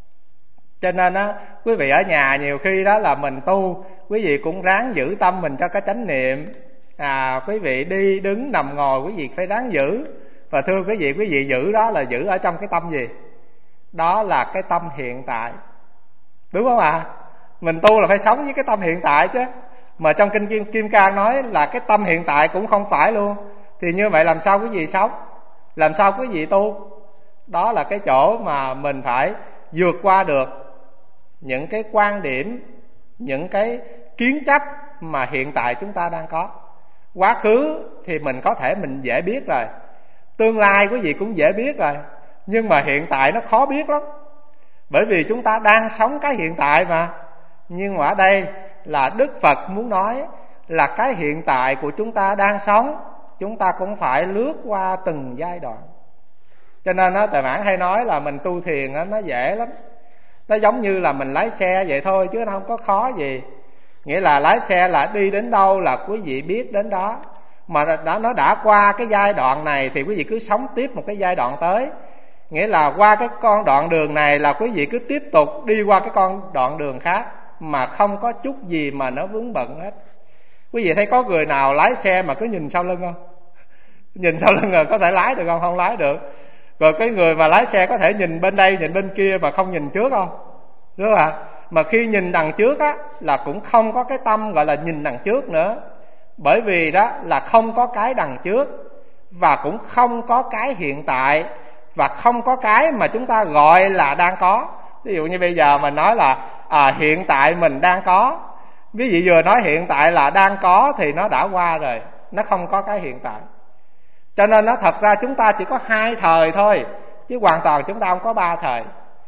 Speaker 1: Cho nên á, quý vị ở nhà nhiều khi đó là mình tu, quý vị cũng ráng giữ tâm mình cho cái chánh niệm. Quý vị đi đứng nằm ngồi quý vị phải ráng giữ. Và thưa quý vị giữ đó là giữ ở trong cái tâm gì? Đó là cái tâm hiện tại. Đúng không ạ? Mình tu là phải sống với cái tâm hiện tại chứ. Mà trong kinh Kim Cang nói là cái tâm hiện tại cũng không phải luôn. Thì như vậy làm sao quý vị sống? Làm sao quý vị tu? Đó là cái chỗ mà mình phải vượt qua được những cái quan điểm, những cái kiến chấp mà hiện tại chúng ta đang có. Quá khứ thì mình có thể mình dễ biết rồi, tương lai quý vị cũng dễ biết rồi, nhưng mà hiện tại nó khó biết lắm. Bởi vì chúng ta đang sống cái hiện tại mà. Nhưng mà ở đây là Đức Phật muốn nói là cái hiện tại của chúng ta đang sống, chúng ta cũng phải lướt qua từng giai đoạn. Cho nên á, Tài Mãn hay nói là mình tu thiền á, nó dễ lắm. Nó giống như là mình lái xe vậy thôi chứ nó không có khó gì. Nghĩa là lái xe là đi đến đâu là quý vị biết đến đó. Mà nó đã qua cái giai đoạn này thì quý vị cứ sống tiếp một cái giai đoạn tới. Nghĩa là qua cái con đoạn đường này là quý vị cứ tiếp tục đi qua cái con đoạn đường khác, mà không có chút gì mà nó vướng bận hết. Quý vị thấy có người nào lái xe mà cứ nhìn sau lưng không? Nhìn sau lưng rồi có thể lái được không? Không lái được. Rồi cái người mà lái xe có thể nhìn bên đây nhìn bên kia mà không nhìn trước không? Đúng không ạ? Mà khi nhìn đằng trước á là cũng không có cái tâm gọi là nhìn đằng trước nữa. Bởi vì đó là không có cái đằng trước, và cũng không có cái hiện tại, và không có cái mà chúng ta gọi là đang có. Ví dụ như bây giờ mình nói là hiện tại mình đang có. Ví dụ vừa nói hiện tại là đang có thì nó đã qua rồi, nó không có cái hiện tại. Cho nên nó thật ra chúng ta chỉ có hai thời thôi, chứ hoàn toàn chúng ta không có ba thời.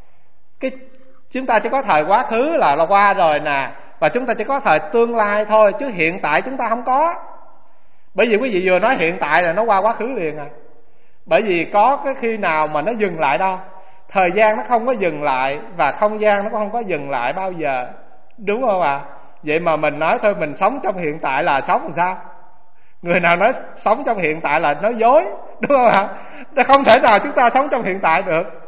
Speaker 1: Chúng ta chỉ có thời quá khứ là qua rồi nè, và chúng ta chỉ có thời tương lai thôi, chứ hiện tại chúng ta không có. Bởi vì quý vị vừa nói hiện tại là nó qua quá khứ liền à. Bởi vì có cái khi nào mà nó dừng lại đâu. Thời gian nó không có dừng lại, và không gian nó cũng không có dừng lại bao giờ, đúng không ạ? Vậy mà mình nói thôi, mình sống trong hiện tại là sống làm sao? Người nào nói sống trong hiện tại là nói dối, đúng không ạ? Không thể nào chúng ta sống trong hiện tại được,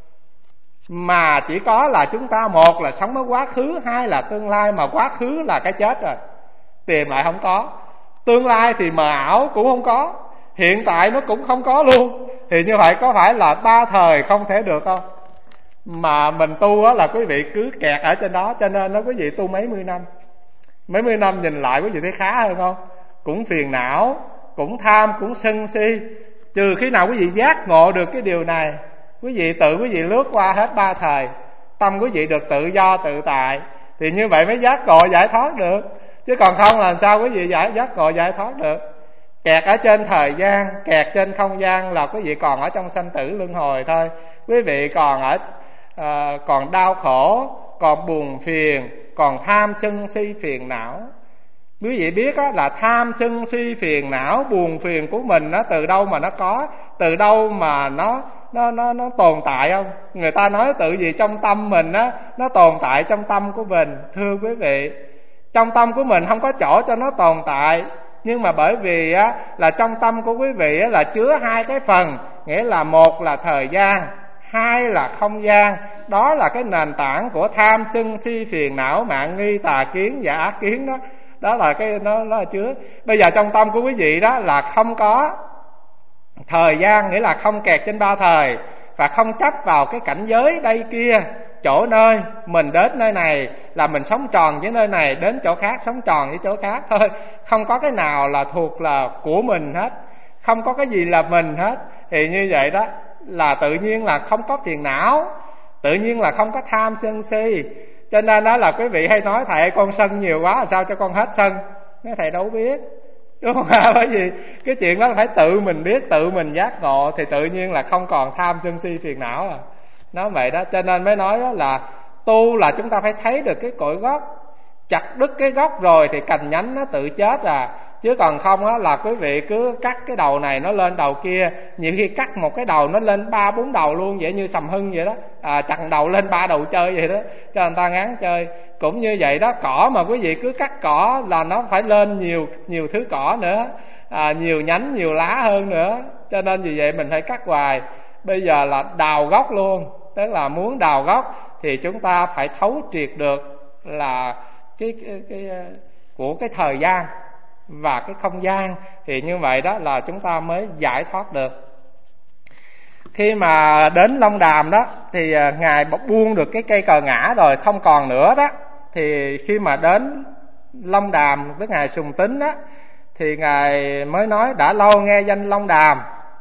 Speaker 1: mà chỉ có là chúng ta, một là sống với quá khứ, hai là tương lai. Mà quá khứ là cái chết rồi, tìm lại không có. Tương lai thì mờ ảo cũng không có, hiện tại nó cũng không có luôn. Thì như vậy có phải là ba thời không thể được không? Mà mình tu á là quý vị cứ kẹt ở trên đó. Cho nên nó quý vị tu mấy mươi năm nhìn lại quý vị thấy khá hơn không? Cũng phiền não, cũng tham, cũng sân si. Trừ khi nào quý vị giác ngộ được cái điều này, quý vị tự quý vị lướt qua hết ba thời, tâm quý vị được tự do tự tại, thì như vậy mới giác ngộ giải thoát được. Chứ còn không làm sao quý vị giác ngộ giải thoát được? Kẹt ở trên thời gian, kẹt trên không gian là quý vị còn ở trong sanh tử luân hồi thôi. Quý vị còn còn đau khổ, còn buồn phiền, còn tham sân si phiền não. Quý vị biết á, là tham sân si phiền não buồn phiền của mình nó từ đâu mà nó có, từ đâu mà nó tồn tại không? Người ta nói tự gì trong tâm mình á, nó tồn tại trong tâm của mình. Thưa quý vị, trong tâm của mình không có chỗ cho nó tồn tại, nhưng mà bởi vì á, là trong tâm của quý vị á, là chứa hai cái phần, nghĩa là một là thời gian, hai là không gian. Đó là cái nền tảng của tham sân si phiền não mạn nghi tà kiến và ác kiến đó. Đó là cái nó là chứa. Bây giờ trong tâm của quý vị đó là không có thời gian, nghĩa là không kẹt trên ba thời, và không chấp vào cái cảnh giới đây kia, chỗ nơi mình đến nơi này là mình sống tròn với nơi này, đến chỗ khác sống tròn với chỗ khác thôi. Không có cái nào là thuộc là của mình hết, không có cái gì là mình hết. Thì như vậy đó là tự nhiên là không có phiền não, tự nhiên là không có tham sân si. Cho nên đó là quý vị hay nói thầy con sân nhiều quá, sao cho con hết sân? Nói thầy đâu biết, đúng không? Bởi vì cái chuyện đó phải tự mình biết, tự mình giác ngộ thì tự nhiên là không còn tham sân si phiền não à. Nói vậy đó, cho nên mới nói đó là tu là chúng ta phải thấy được cái cội gốc. Chặt đứt cái gốc rồi thì cành nhánh nó tự chết à. Chứ còn không á là quý vị cứ cắt cái đầu này nó lên đầu kia. Nhiều khi cắt một cái đầu nó lên 3-4 đầu luôn, vậy như Sầm Hưng vậy đó, chặt đầu lên 3 đầu chơi vậy đó, cho người ta ngán chơi. Cũng như vậy đó, cỏ mà quý vị cứ cắt cỏ là nó phải lên nhiều thứ cỏ nữa, nhiều nhánh nhiều lá hơn nữa. Cho nên vì vậy mình phải cắt hoài. Bây giờ là đào gốc luôn, tức là muốn đào gốc thì chúng ta phải thấu triệt được là cái của cái thời gian và cái không gian. Thì như vậy đó là chúng ta mới giải thoát được. Khi mà đến Long Đàm đó thì Ngài buông được cái cây cờ ngã rồi, không còn nữa đó. Thì khi mà đến Long Đàm với Ngài Sùng Tín đó, thì Ngài mới nói đã lâu nghe danh Long Đàm,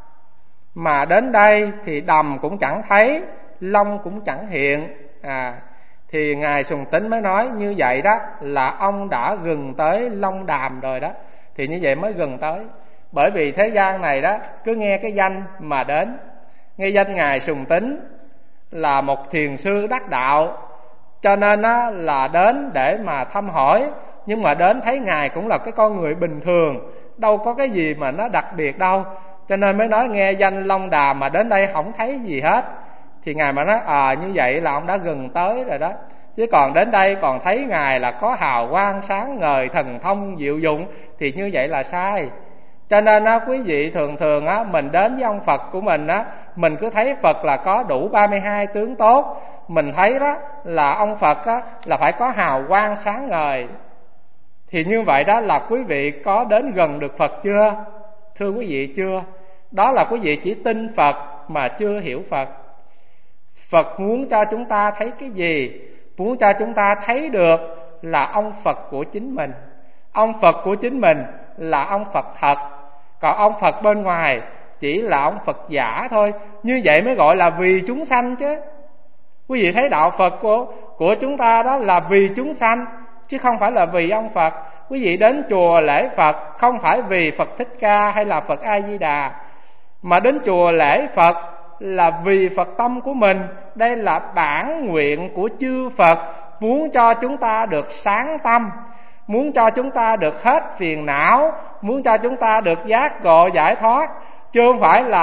Speaker 1: mà đến đây thì đầm cũng chẳng thấy, long cũng chẳng hiện. Thì Ngài Sùng Tín mới nói như vậy đó là ông đã gần tới Long Đàm rồi đó. Thì như vậy mới gần tới. Bởi vì thế gian này đó cứ nghe cái danh mà đến. Nghe danh Ngài Sùng Tín là một thiền sư đắc đạo, cho nên á, là đến để mà thăm hỏi. Nhưng mà đến thấy Ngài cũng là cái con người bình thường, đâu có cái gì mà nó đặc biệt đâu. Cho nên mới nói nghe danh Long Đàm mà đến đây không thấy gì hết. Thì Ngài mà nói như vậy là ông đã gần tới rồi đó. Chứ còn đến đây còn thấy Ngài là có hào quang sáng ngời, thần thông diệu dụng, thì như vậy là sai. Cho nên á, quý vị thường á, mình đến với ông Phật của mình á, mình cứ thấy Phật là có đủ 32 tướng tốt. Mình thấy đó là ông Phật á, là phải có hào quang sáng ngời. Thì như vậy đó là quý vị có đến gần được Phật chưa? Thưa quý vị, chưa. Đó là quý vị chỉ tin Phật mà chưa hiểu Phật. Phật muốn cho chúng ta thấy cái gì? Muốn cho chúng ta thấy được là ông Phật của chính mình. Ông Phật của chính mình là ông Phật thật. Còn ông Phật bên ngoài chỉ là ông Phật giả thôi. Như vậy mới gọi là vì chúng sanh chứ. Quý vị thấy đạo Phật của chúng ta đó là vì chúng sanh, chứ không phải là vì ông Phật. Quý vị đến chùa lễ Phật không phải vì Phật Thích Ca hay là Phật A Di Đà, mà đến chùa lễ Phật là vì Phật tâm của mình. Đây là bản nguyện của chư Phật, muốn cho chúng ta được sáng tâm, muốn cho chúng ta được hết phiền não, muốn cho chúng ta được giác ngộ giải thoát. Chứ không phải là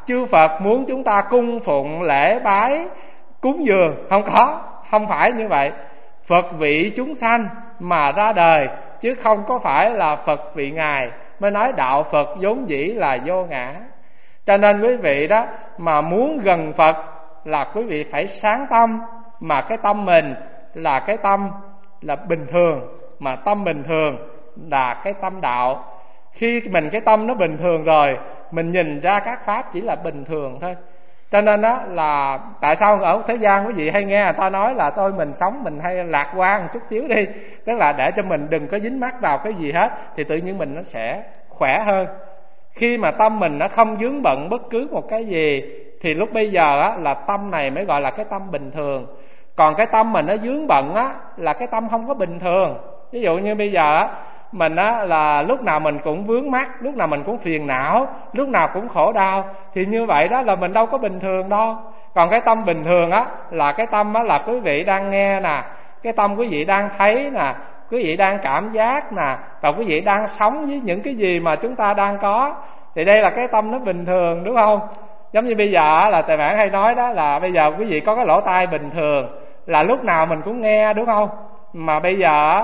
Speaker 1: chư Phật muốn chúng ta cung phụng lễ bái cúng dường, không có, không phải như vậy. Phật vị chúng sanh mà ra đời, chứ không có phải là Phật vị Ngài. Mới nói đạo Phật vốn dĩ là vô ngã. Cho nên quý vị đó mà muốn gần Phật là quý vị phải sáng tâm, mà cái tâm mình là cái tâm là bình thường, mà tâm bình thường là cái tâm đạo. Khi mình cái tâm nó bình thường rồi, mình nhìn ra các pháp chỉ là bình thường thôi. Cho nên đó là tại sao ở thế gian quý vị hay nghe người ta nói là mình sống mình hay lạc quan một chút xíu đi, tức là để cho mình đừng có dính mắc vào cái gì hết, thì tự nhiên mình nó sẽ khỏe hơn. Khi mà tâm mình nó không vướng bận bất cứ một cái gì, thì lúc bây giờ á, là tâm này mới gọi là cái tâm bình thường. Còn cái tâm mình nó vướng bận á, là cái tâm không có bình thường. Ví dụ như bây giờ á, mình á, là lúc nào mình cũng vướng mắc, lúc nào mình cũng phiền não, lúc nào cũng khổ đau, thì như vậy đó là mình đâu có bình thường đâu. Còn cái tâm bình thường á, là cái tâm á, là quý vị đang nghe nè, cái tâm quý vị đang thấy nè, quý vị đang cảm giác nè, và quý vị đang sống với những cái gì mà chúng ta đang có. Thì đây là cái tâm nó bình thường, đúng không? Giống như bây giờ là Thầy Mãn hay nói đó, là bây giờ quý vị có cái lỗ tai bình thường là lúc nào mình cũng nghe, đúng không? Mà bây giờ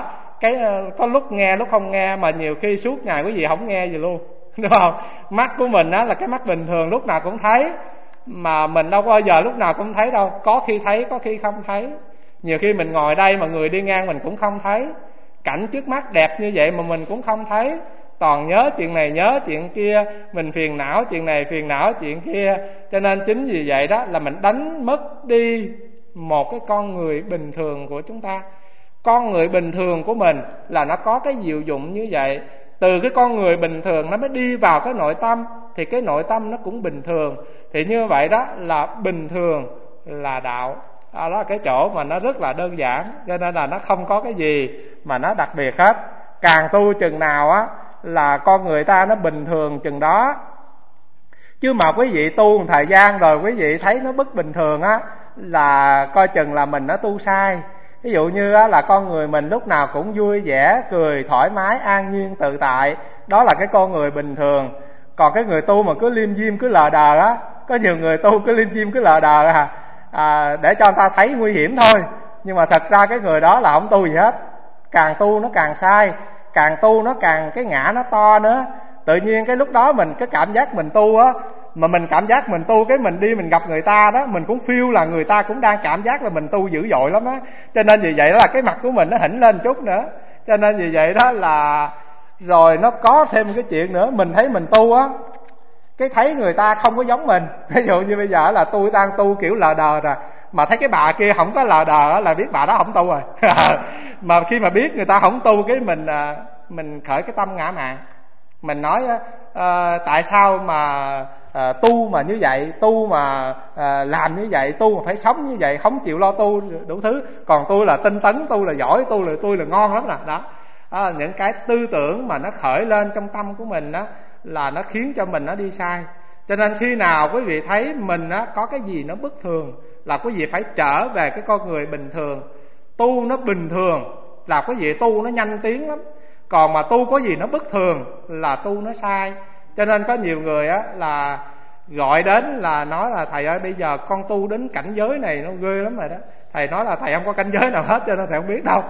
Speaker 1: có lúc nghe lúc không nghe, mà nhiều khi suốt ngày quý vị không nghe gì luôn, đúng không? Mắt của mình á là cái mắt bình thường, lúc nào cũng thấy, mà mình đâu có bao giờ lúc nào cũng thấy đâu. Có khi thấy, có khi không thấy. Nhiều khi mình ngồi đây mà người đi ngang mình cũng không thấy. Cảnh trước mắt đẹp như vậy mà mình cũng không thấy, toàn nhớ chuyện này nhớ chuyện kia, mình phiền não chuyện này phiền não chuyện kia. Cho nên chính vì vậy đó là mình đánh mất đi một cái con người bình thường của chúng ta. Con người bình thường của mình là nó có cái diệu dụng như vậy. Từ cái con người bình thường nó mới đi vào cái nội tâm, thì cái nội tâm nó cũng bình thường. Thì như vậy đó là bình thường là đạo. Đó là cái chỗ mà nó rất là đơn giản, cho nên là nó không có cái gì mà nó đặc biệt hết. Càng tu chừng nào á là con người ta nó bình thường chừng đó. Chứ mà quý vị tu một thời gian rồi quý vị thấy nó bất bình thường á, là coi chừng là mình nó tu sai. Ví dụ như á, là con người mình lúc nào cũng vui vẻ, cười, thoải mái, an nhiên, tự tại, đó là cái con người bình thường. Còn cái người tu mà cứ liêm diêm, cứ lờ đờ á, có nhiều người tu cứ liêm diêm, cứ lờ đờ để cho người ta thấy nguy hiểm thôi. Nhưng mà thật ra cái người đó là không tu gì hết. Càng tu nó càng sai, càng tu nó càng cái ngã nó to nữa. Tự nhiên cái lúc đó mình cái cảm giác mình tu á, mà mình cảm giác mình tu, cái mình đi mình gặp người ta đó, mình cũng feel là người ta cũng đang cảm giác là mình tu dữ dội lắm á. Cho nên vì vậy đó là cái mặt của mình nó hỉnh lên chút nữa. Cho nên vì vậy đó là rồi nó có thêm cái chuyện nữa, mình thấy mình tu á, cái thấy người ta không có giống mình. Ví dụ như bây giờ là tôi đang tu kiểu lờ đờ rồi, mà thấy cái bà kia không có lờ đờ là biết bà đó không tu rồi. Mà khi mà biết người ta không tu, cái mình khởi cái tâm ngã mạn. Mình nói tại sao mà tu mà như vậy, tu mà làm như vậy, tu mà phải sống như vậy, không chịu lo tu đủ thứ. Còn tôi là tinh tấn, tôi là giỏi, tôi là ngon lắm nè. Đó, những cái tư tưởng mà nó khởi lên trong tâm của mình đó, là nó khiến cho mình nó đi sai. Cho nên khi nào quý vị thấy mình á, có cái gì nó bất thường, là quý vị phải trở về cái con người bình thường. Tu nó bình thường là quý vị tu nó nhanh tiến lắm. Còn mà tu có gì nó bất thường là tu nó sai. Cho nên có nhiều người á là gọi đến là nói là thầy ơi bây giờ con tu đến cảnh giới này nó ghê lắm rồi đó. Thầy nói là thầy không có cảnh giới nào hết cho nên thầy không biết đâu.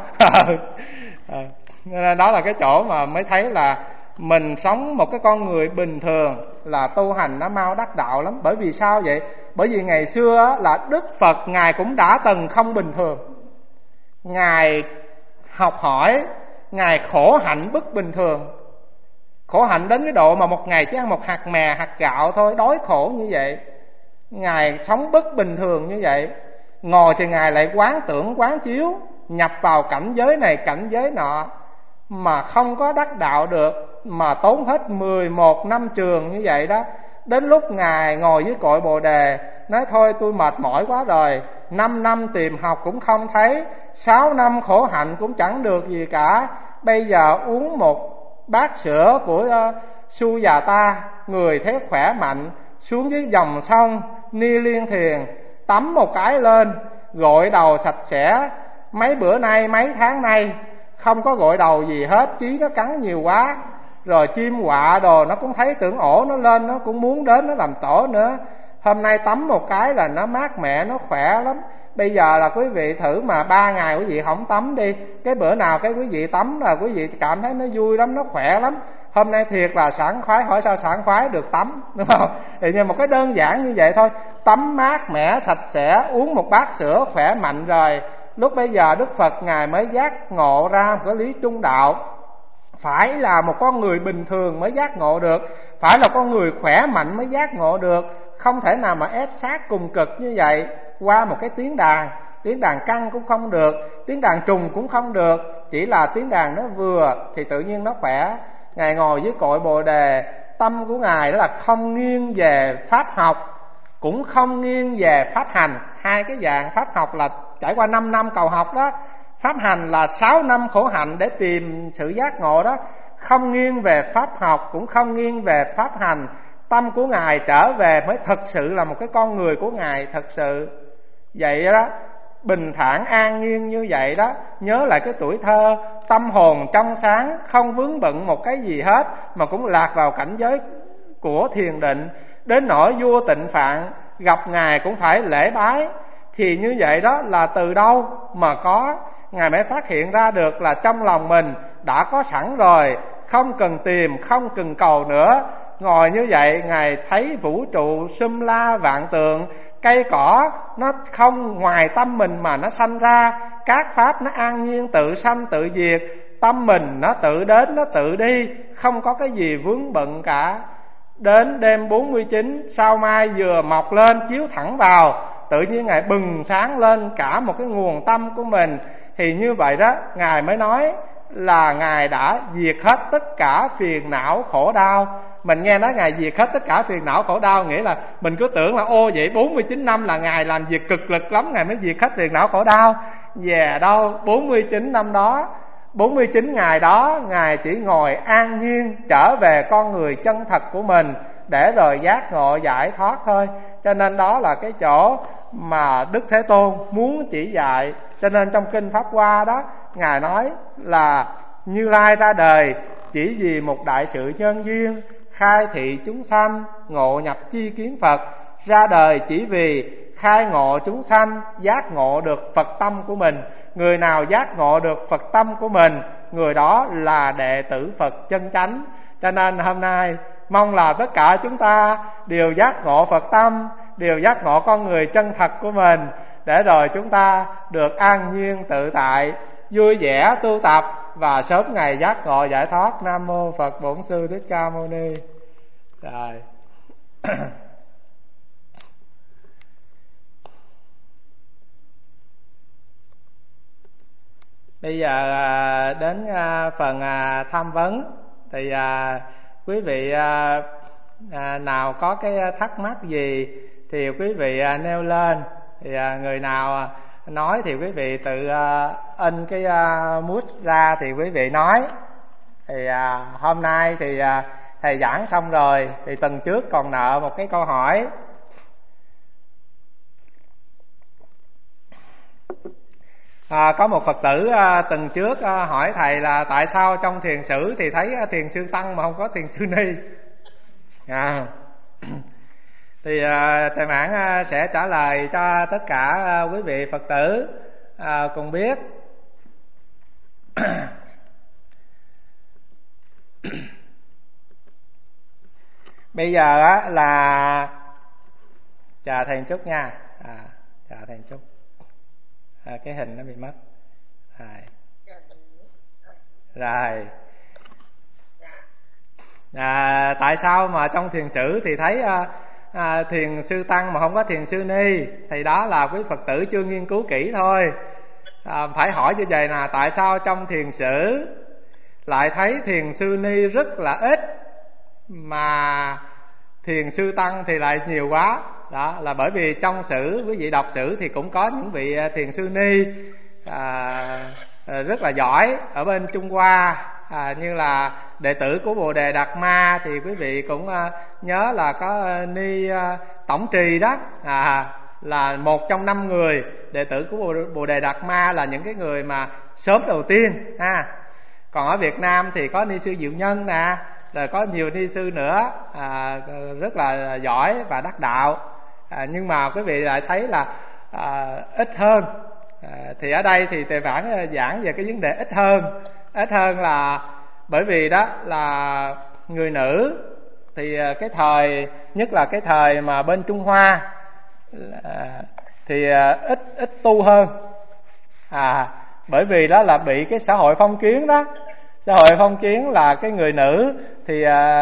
Speaker 1: Nên đó là cái chỗ mà mới thấy là mình sống một cái con người bình thường là tu hành nó mau đắc đạo lắm. Bởi vì sao vậy? Bởi vì ngày xưa á, là Đức Phật Ngài cũng đã từng không bình thường. Ngài học hỏi, Ngài khổ hạnh bất bình thường. Khổ hạnh đến cái độ mà một ngày chỉ ăn một hạt mè, hạt gạo thôi, đói khổ như vậy. Ngài sống bất bình thường như vậy. Ngồi thì Ngài lại quán tưởng quán chiếu, nhập vào cảnh giới này cảnh giới nọ, mà không có đắc đạo được, mà tốn hết 11 năm trường như vậy đó. Đến lúc Ngài ngồi với cội Bồ Đề, nói thôi tôi mệt mỏi quá rồi, 5 năm tìm học cũng không thấy, 6 năm khổ hạnh cũng chẳng được gì cả. Bây giờ uống một bát sữa của Su già ta, người thấy khỏe mạnh, xuống dưới dòng sông Ni Liên Thiền, tắm một cái lên, gội đầu sạch sẽ. Mấy bữa nay, mấy tháng nay không có gội đầu gì hết, chí nó cắn nhiều quá. rồi chim quạ đồ nó cũng thấy tưởng ổ, nó lên nó cũng muốn đến nó làm tổ nữa. Hôm nay tắm một cái là nó mát mẻ, nó khỏe lắm. Bây giờ là quý vị thử mà 3 ngày quý vị không tắm đi, cái bữa nào cái quý vị tắm là quý vị cảm thấy nó vui lắm, nó khỏe lắm. Hôm nay thiệt là sảng khoái, hỏi sao sảng khoái được tắm, đúng không? Thì như một cái đơn giản như vậy thôi, tắm mát mẻ sạch sẽ, uống một bát sữa khỏe mạnh rồi. Lúc bây giờ Đức Phật Ngài mới giác ngộ ra một cái lý trung đạo. Phải là một con người bình thường mới giác ngộ được, phải là con người khỏe mạnh mới giác ngộ được. Không thể nào mà ép sát cùng cực như vậy qua một cái tiếng đàn căn cũng không được, tiếng đàn trùng cũng không được, chỉ là tiếng đàn nó vừa thì tự nhiên nó khỏe. Ngài ngồi dưới cội Bồ Đề, tâm của Ngài đó là không nghiêng về pháp học, cũng không nghiêng về pháp hành. Hai cái dạng pháp học là trải qua 5 năm cầu học đó, pháp hành là 6 năm khổ hạnh để tìm sự giác ngộ đó. Không nghiêng về pháp học, cũng không nghiêng về pháp hành. Tâm của Ngài trở về mới thực sự là một cái con người của Ngài thật sự. Vậy đó, bình thản an nhiên như vậy đó. Nhớ lại cái tuổi thơ, tâm hồn trong sáng, không vướng bận một cái gì hết, mà cũng lạc vào cảnh giới của thiền định. Đến nỗi vua Tịnh Phạn gặp Ngài cũng phải lễ bái. Thì như vậy đó là từ đâu mà có? Ngài mới phát hiện ra được là trong lòng mình đã có sẵn rồi, không cần tìm, không cần cầu nữa. Ngồi như vậy, Ngài thấy vũ trụ sum la vạn tượng, cây cỏ nó không ngoài tâm mình mà nó sanh ra, các pháp nó an nhiên tự sanh tự diệt, tâm mình nó tự đến nó tự đi, không có cái gì vướng bận cả. Đến đêm 49 sao mai vừa mọc lên chiếu thẳng vào, tự nhiên Ngài bừng sáng lên cả một cái nguồn tâm của mình. Thì như vậy đó, Ngài mới nói là Ngài đã diệt hết tất cả phiền não khổ đau. Mình nghe nói Ngài diệt hết tất cả phiền não khổ đau, nghĩa là mình cứ tưởng là ô vậy 49 năm là Ngài làm việc cực lực lắm, Ngài mới diệt hết phiền não khổ đau. Về đâu, 49 năm đó, 49 ngày đó, Ngài chỉ ngồi an nhiên trở về con người chân thật của mình, để rồi giác ngộ giải thoát thôi. Cho nên đó là cái chỗ mà Đức Thế Tôn muốn chỉ dạy. Cho nên trong Kinh Pháp Hoa đó, Ngài nói là Như Lai ra đời chỉ vì một đại sự nhân duyên, khai thị chúng sanh, ngộ nhập chi kiến Phật. Ra đời chỉ vì khai ngộ chúng sanh, giác ngộ được Phật tâm của mình. Người nào giác ngộ được Phật tâm của mình, người đó là đệ tử Phật chân chánh. Cho nên hôm nay mong là tất cả chúng ta đều giác ngộ Phật tâm, đều giác ngộ con người chân thật của mình, để rồi chúng ta được an nhiên tự tại, vui vẻ tu tập và sớm ngày giác ngộ giải thoát. Nam mô Phật Bổn Sư Thích Ca Mâu Ni. Rồi. Bây giờ đến phần tham vấn. Thì quý vị nào có cái thắc mắc gì thì quý vị nêu lên. Thì người nào nói thì quý vị tự in cái mút ra thì quý vị nói. Thì hôm nay thì thầy giảng xong rồi, thì tuần trước còn nợ một cái câu hỏi. Có một Phật tử tuần trước hỏi thầy là tại sao trong thiền sử thì thấy thiền sư Tăng mà không có thiền sư Ni. Thì thầy Mãn sẽ trả lời cho tất cả quý vị Phật tử cùng biết. Bây giờ là chờ thầy chút nha, chờ thầy chút. Cái hình nó bị mất rồi. Tại sao mà trong thiền sử thì thấy thiền sư Tăng mà không có thiền sư Ni? Thì đó là quý Phật tử chưa nghiên cứu kỹ thôi. Phải hỏi như vậy là tại sao trong thiền sử lại thấy thiền sư Ni rất là ít, mà thiền sư Tăng thì lại nhiều quá? Đó là bởi vì trong sử, quý vị đọc sử thì cũng có những vị thiền sư Ni rất là giỏi ở bên Trung Hoa, như là đệ tử của Bồ Đề Đạt Ma thì quý vị cũng nhớ là có Ni Tổng Trì đó, là một trong 5 người đệ tử của Bồ Đề Đạt Ma, là những cái người mà sớm đầu tiên. Còn ở Việt Nam thì có Ni Sư Diệu Nhân nè, rồi có nhiều ni sư nữa rất là giỏi và đắc đạo, nhưng mà quý vị lại thấy là ít hơn. Thì ở đây thì Tề Vãn giảng về cái vấn đề ít hơn là bởi vì đó là người nữ thì cái thời, nhất là cái thời mà bên Trung Hoa thì ít tu hơn, bởi vì đó là bị cái xã hội phong kiến đó. Xã hội phong kiến là cái người nữ thì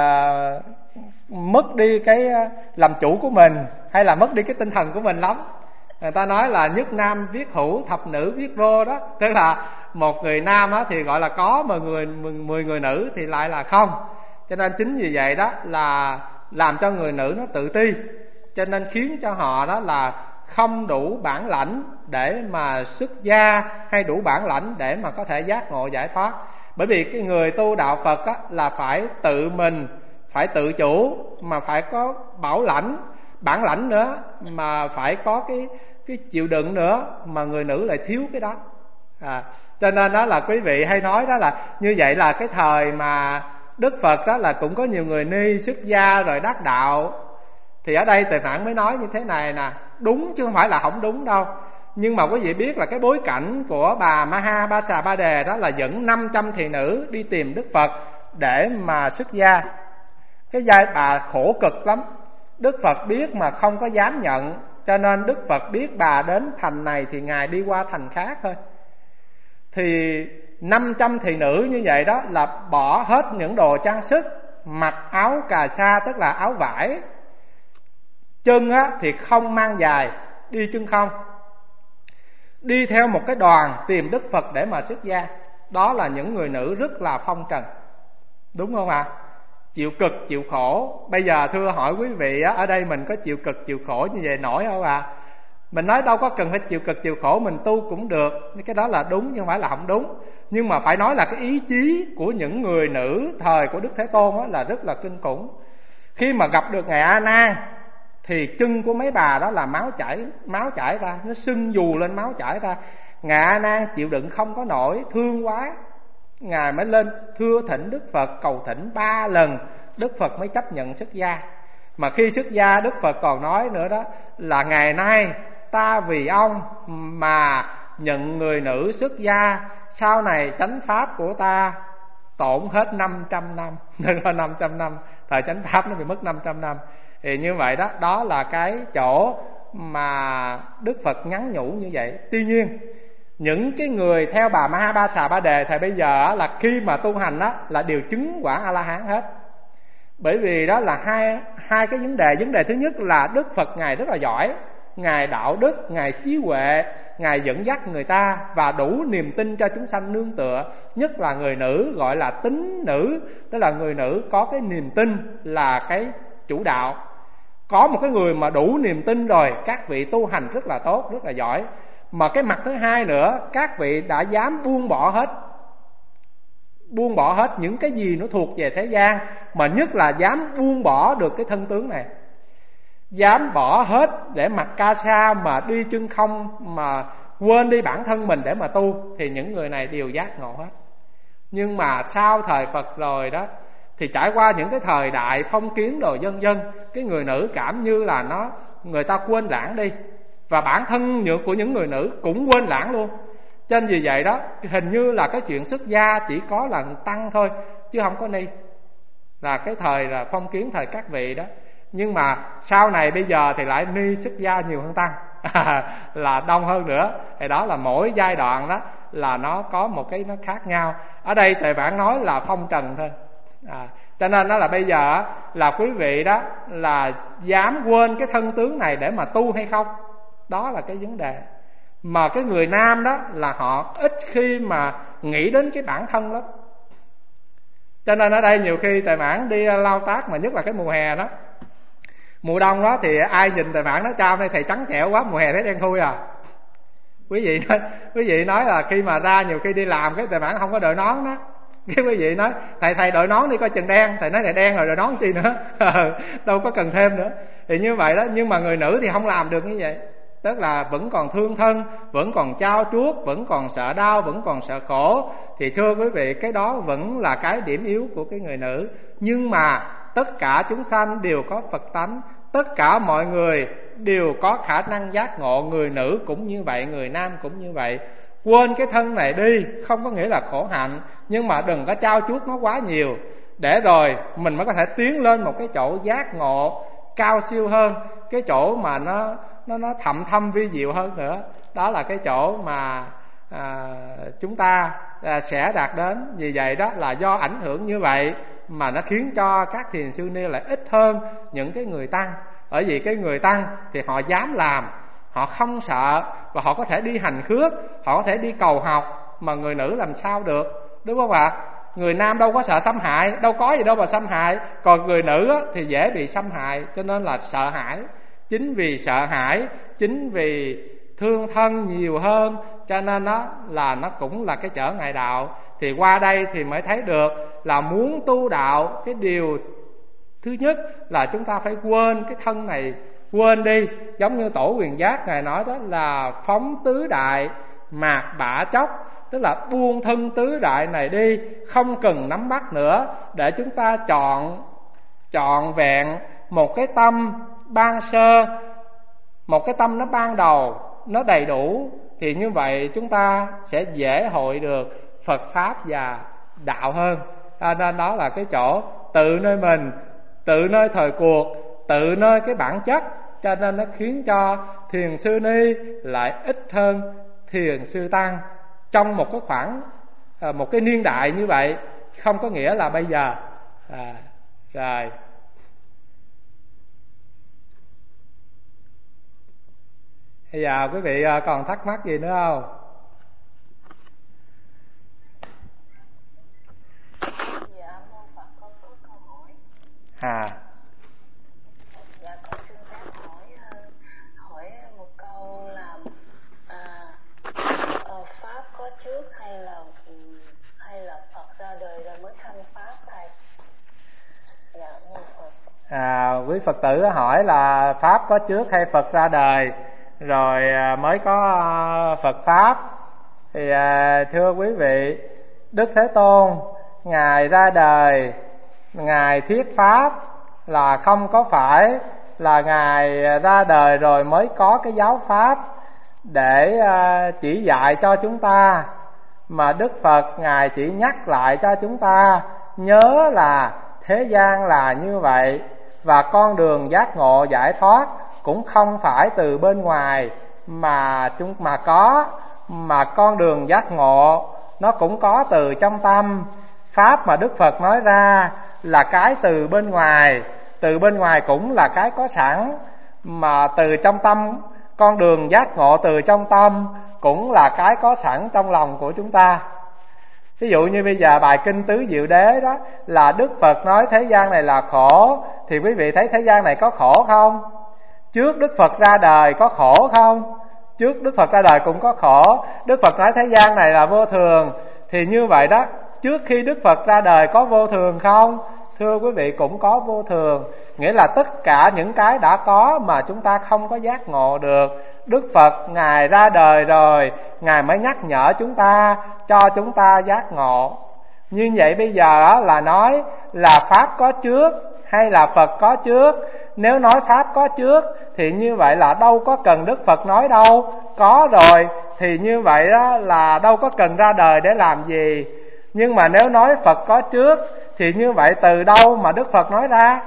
Speaker 1: mất đi cái làm chủ của mình, hay là mất đi cái tinh thần của mình lắm. Người ta nói là nhất nam viết hữu, thập nữ viết vô đó, tức là một người nam á thì gọi là có, mà 10 người nữ thì lại là không. Cho nên chính vì vậy đó là làm cho người nữ nó tự ti, cho nên khiến cho họ đó là không đủ bản lãnh để mà xuất gia, hay đủ bản lãnh để mà có thể giác ngộ giải thoát. Bởi vì cái người tu đạo Phật á, là phải tự mình, phải tự chủ, mà phải có bản lãnh nữa, mà phải có cái chịu đựng nữa, mà người nữ lại thiếu cái đó. Cho nên đó là quý vị hay nói đó là như vậy là cái thời mà Đức Phật đó là cũng có nhiều người ni xuất gia rồi đắc đạo. Thì ở đây Tề Vãn mới nói như thế này nè, đúng chứ không phải là không đúng đâu. Nhưng mà quý vị biết là cái bối cảnh của bà Maha Ba Xà Ba Đề đó là dẫn 500 thị nữ đi tìm Đức Phật để mà xuất gia. Cái giai bà khổ cực lắm. Đức Phật biết mà không có dám nhận, cho nên Đức Phật biết bà đến thành này thì Ngài đi qua thành khác thôi. Thì 500 thị nữ như vậy đó là bỏ hết những đồ trang sức, mặc áo cà sa tức là áo vải, chân á thì không mang giày, đi chân không, đi theo một cái đoàn tìm Đức Phật để mà xuất gia. Đó là những người nữ rất là phong trần, đúng không ạ? Chịu cực chịu khổ. Bây giờ thưa hỏi quý vị á, ở đây mình có chịu cực chịu khổ như vậy nổi không ạ? Mình nói đâu có cần phải chịu cực chịu khổ, mình tu cũng được. Cái đó là đúng nhưng không phải là không đúng. Nhưng mà phải nói là cái ý chí của những người nữ thời của Đức Thế Tôn á là rất là kinh khủng. Khi mà gặp được Ngài A Nan thì chân của mấy bà đó là máu chảy ra, nó sưng dù lên máu chảy ra. Ngài A Nan chịu đựng không có nổi, thương quá, Ngài mới lên thưa thỉnh Đức Phật, cầu thỉnh 3 lần, Đức Phật mới chấp nhận xuất gia. Mà khi xuất gia Đức Phật còn nói nữa đó là ngày nay ta vì ông mà nhận người nữ xuất gia, sau này chánh pháp của ta tổn hết 500 năm. Nên là 500 năm, thời chánh pháp nó bị mất 500 năm. Thì như vậy đó, đó là cái chỗ mà Đức Phật nhắn nhủ như vậy. Tuy nhiên những cái người theo bà Maha Ba Xà Ba Đề thời bây giờ là khi mà tu hành đó là đều chứng quả A-la-hán hết. Bởi vì đó là hai cái vấn đề. Vấn đề thứ nhất là Đức Phật Ngài rất là giỏi, Ngài đạo đức, Ngài trí huệ, Ngài dẫn dắt người ta và đủ niềm tin cho chúng sanh nương tựa. Nhất là người nữ gọi là tín nữ, tức là người nữ có cái niềm tin là cái chủ đạo. Có một cái người mà đủ niềm tin rồi, các vị tu hành rất là tốt, rất là giỏi. Mà cái mặt thứ hai nữa, các vị đã dám buông bỏ hết những cái gì nó thuộc về thế gian, mà nhất là dám buông bỏ được cái thân tướng này, dám bỏ hết để mặc ca sa mà đi chân không, mà quên đi bản thân mình để mà tu, thì những người này đều giác ngộ hết. Nhưng mà sau thời Phật rồi đó, thì trải qua những cái thời đại phong kiến rồi vân vân, cái người nữ cảm như là người ta quên lãng đi, và bản thân của những người nữ cũng quên lãng luôn. Cho nên vì vậy đó, hình như là cái chuyện xuất gia chỉ có là tăng thôi, chứ không có ni. Là cái thời là phong kiến thời các vị đó. Nhưng mà sau này bây giờ thì lại ni xuất gia nhiều hơn tăng, là đông hơn nữa. Thì đó là mỗi giai đoạn đó là nó có một cái nó khác nhau. Ở đây Tề Vãn nói là phong trần thôi. Cho nên đó là bây giờ là quý vị đó là dám quên cái thân tướng này để mà tu hay không, đó là cái vấn đề. Mà cái người nam đó là họ ít khi mà nghĩ đến cái bản thân lắm. Cho nên ở đây nhiều khi Tề Vãn đi lao tác, mà nhất là cái mùa hè đó, mùa đông đó thì ai nhìn Tề Vãn nói cha nay thầy trắng trẻo quá, mùa hè thấy đen thui à. Quý vị nói là khi mà ra nhiều khi đi làm cái Tề Vãn không có đội nón đó, cái quý vị nói thầy đội nón đi coi chừng đen, thầy nói thầy đen rồi đội nón chi nữa. Đâu có cần thêm nữa. Thì như vậy đó. Nhưng mà người nữ thì không làm được như vậy. tức là vẫn còn thương thân, vẫn còn trao chuốt, vẫn còn sợ đau, vẫn còn sợ khổ. Thì thưa quý vị, cái đó vẫn là cái điểm yếu của cái người nữ. Nhưng mà tất cả chúng sanh đều có Phật tánh, tất cả mọi người đều có khả năng giác ngộ. Người nữ cũng như vậy, người nam cũng như vậy. Quên cái thân này đi không có nghĩa là khổ hạnh, nhưng mà đừng có trao chuốt nó quá nhiều, để rồi mình mới có thể tiến lên một cái chỗ giác ngộ cao siêu hơn, cái chỗ mà nó thậm thâm vi diệu hơn nữa. Đó là cái chỗ mà chúng ta sẽ đạt đến. Vì vậy đó là do ảnh hưởng như vậy mà nó khiến cho các thiền sư ni lại ít hơn những cái người tăng. Bởi vì cái người tăng thì họ dám làm, họ không sợ, và họ có thể đi hành khước, họ có thể đi cầu học, mà người nữ làm sao được, đúng không ạ? Người nam đâu có sợ xâm hại, đâu có gì đâu mà xâm hại. Còn người nữ thì dễ bị xâm hại, cho nên là sợ hãi. Chính vì sợ hãi, chính vì thương thân nhiều hơn, cho nên nó cũng là cái trở ngại đạo. Thì qua đây thì mới thấy được là muốn tu đạo, cái điều thứ nhất là chúng ta phải quên cái thân này, quên đi. Giống như Tổ Quyền Giác Ngài nói đó là phóng tứ đại mạt bả chốc, tức là buông thân tứ đại này đi, không cần nắm bắt nữa, để chúng ta trọn vẹn một cái tâm ban sơ, một cái tâm nó ban đầu, nó đầy đủ. Thì như vậy chúng ta sẽ dễ hội được Phật Pháp và đạo hơn. Nên đó là cái chỗ tự nơi mình, tự nơi thời cuộc, tự nơi cái bản chất, cho nên nó khiến cho thiền sư ni lại ít hơn thiền sư tăng trong một cái khoảng một cái niên đại như vậy. Không có nghĩa là bây giờ rồi. Bây giờ quý vị còn thắc mắc gì nữa không?
Speaker 2: Dạ, mô Phật, con có câu hỏi. Dạ, con xin phép hỏi một câu là Pháp có trước hay là Phật ra đời rồi mới sanh Pháp thầy? Dạ, mô Phật.
Speaker 1: Quý Phật tử hỏi là Pháp có trước hay Phật ra đời rồi mới có Phật Pháp. Thì thưa quý vị, Đức Thế Tôn Ngài ra đời, Ngài thuyết Pháp là không có phải là Ngài ra đời rồi mới có cái giáo Pháp để chỉ dạy cho chúng ta, mà Đức Phật Ngài chỉ nhắc lại cho chúng ta nhớ là thế gian là như vậy, và con đường giác ngộ giải thoát cũng không phải từ bên ngoài mà có, mà con đường giác ngộ nó cũng có từ trong tâm. Pháp mà Đức Phật nói ra là cái từ bên ngoài cũng là cái có sẵn, mà từ trong tâm, con đường giác ngộ từ trong tâm cũng là cái có sẵn trong lòng của chúng ta. Ví dụ như bây giờ bài Kinh Tứ Diệu Đế đó là Đức Phật nói thế gian này là khổ, thì quý vị thấy thế gian này có khổ không? Trước Đức Phật ra đời có khổ không? Trước Đức Phật ra đời cũng có khổ. Đức Phật nói thế gian này là vô thường, thì như vậy đó, trước khi Đức Phật ra đời có vô thường không? Thưa quý vị, cũng có vô thường. Nghĩa là tất cả những cái đã có mà chúng ta không có giác ngộ được, Đức Phật Ngài ra đời rồi, Ngài mới nhắc nhở chúng ta, cho chúng ta giác ngộ. Như vậy bây giờ là nói là Pháp có trước hay là Phật có trước? Nếu nói Pháp có trước thì như vậy là đâu có cần Đức Phật nói đâu. Có rồi thì như vậy đó là đâu có cần ra đời để làm gì. Nhưng mà nếu nói Phật có trước thì như vậy từ đâu mà Đức Phật nói ra?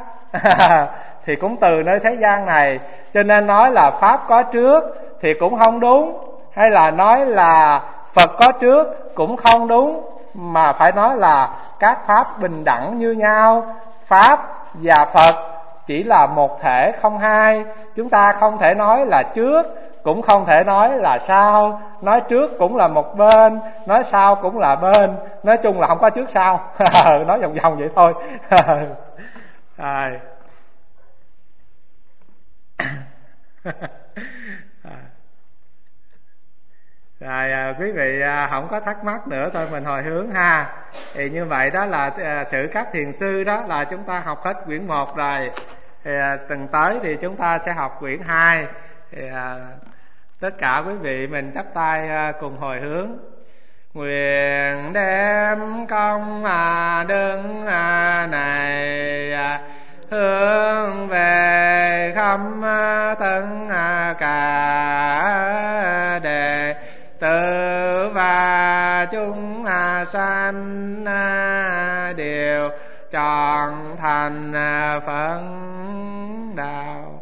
Speaker 1: Thì cũng từ nơi thế gian này. Cho nên nói là Pháp có trước thì cũng không đúng, hay là nói là Phật có trước cũng không đúng, mà phải nói là các Pháp bình đẳng như nhau. Pháp và Phật chỉ là một thể không hai. Chúng ta không thể nói là trước, cũng không thể nói là sau. Nói trước cũng là một bên, nói sau cũng là bên. Nói chung là không có trước sau. Nói vòng vòng vậy thôi. Rồi quý vị không có thắc mắc nữa thôi, mình hồi hướng ha. Thì như vậy đó là sự các thiền sư đó là chúng ta học hết quyển 1 rồi. Thì tuần tới thì chúng ta sẽ học quyển 2. Thì Tất cả quý vị mình chắp tay cùng hồi hướng. Nguyện đem công đức này hướng về khắp tất cả đệ tử và chúng sanh đều trọn thành Phật đạo.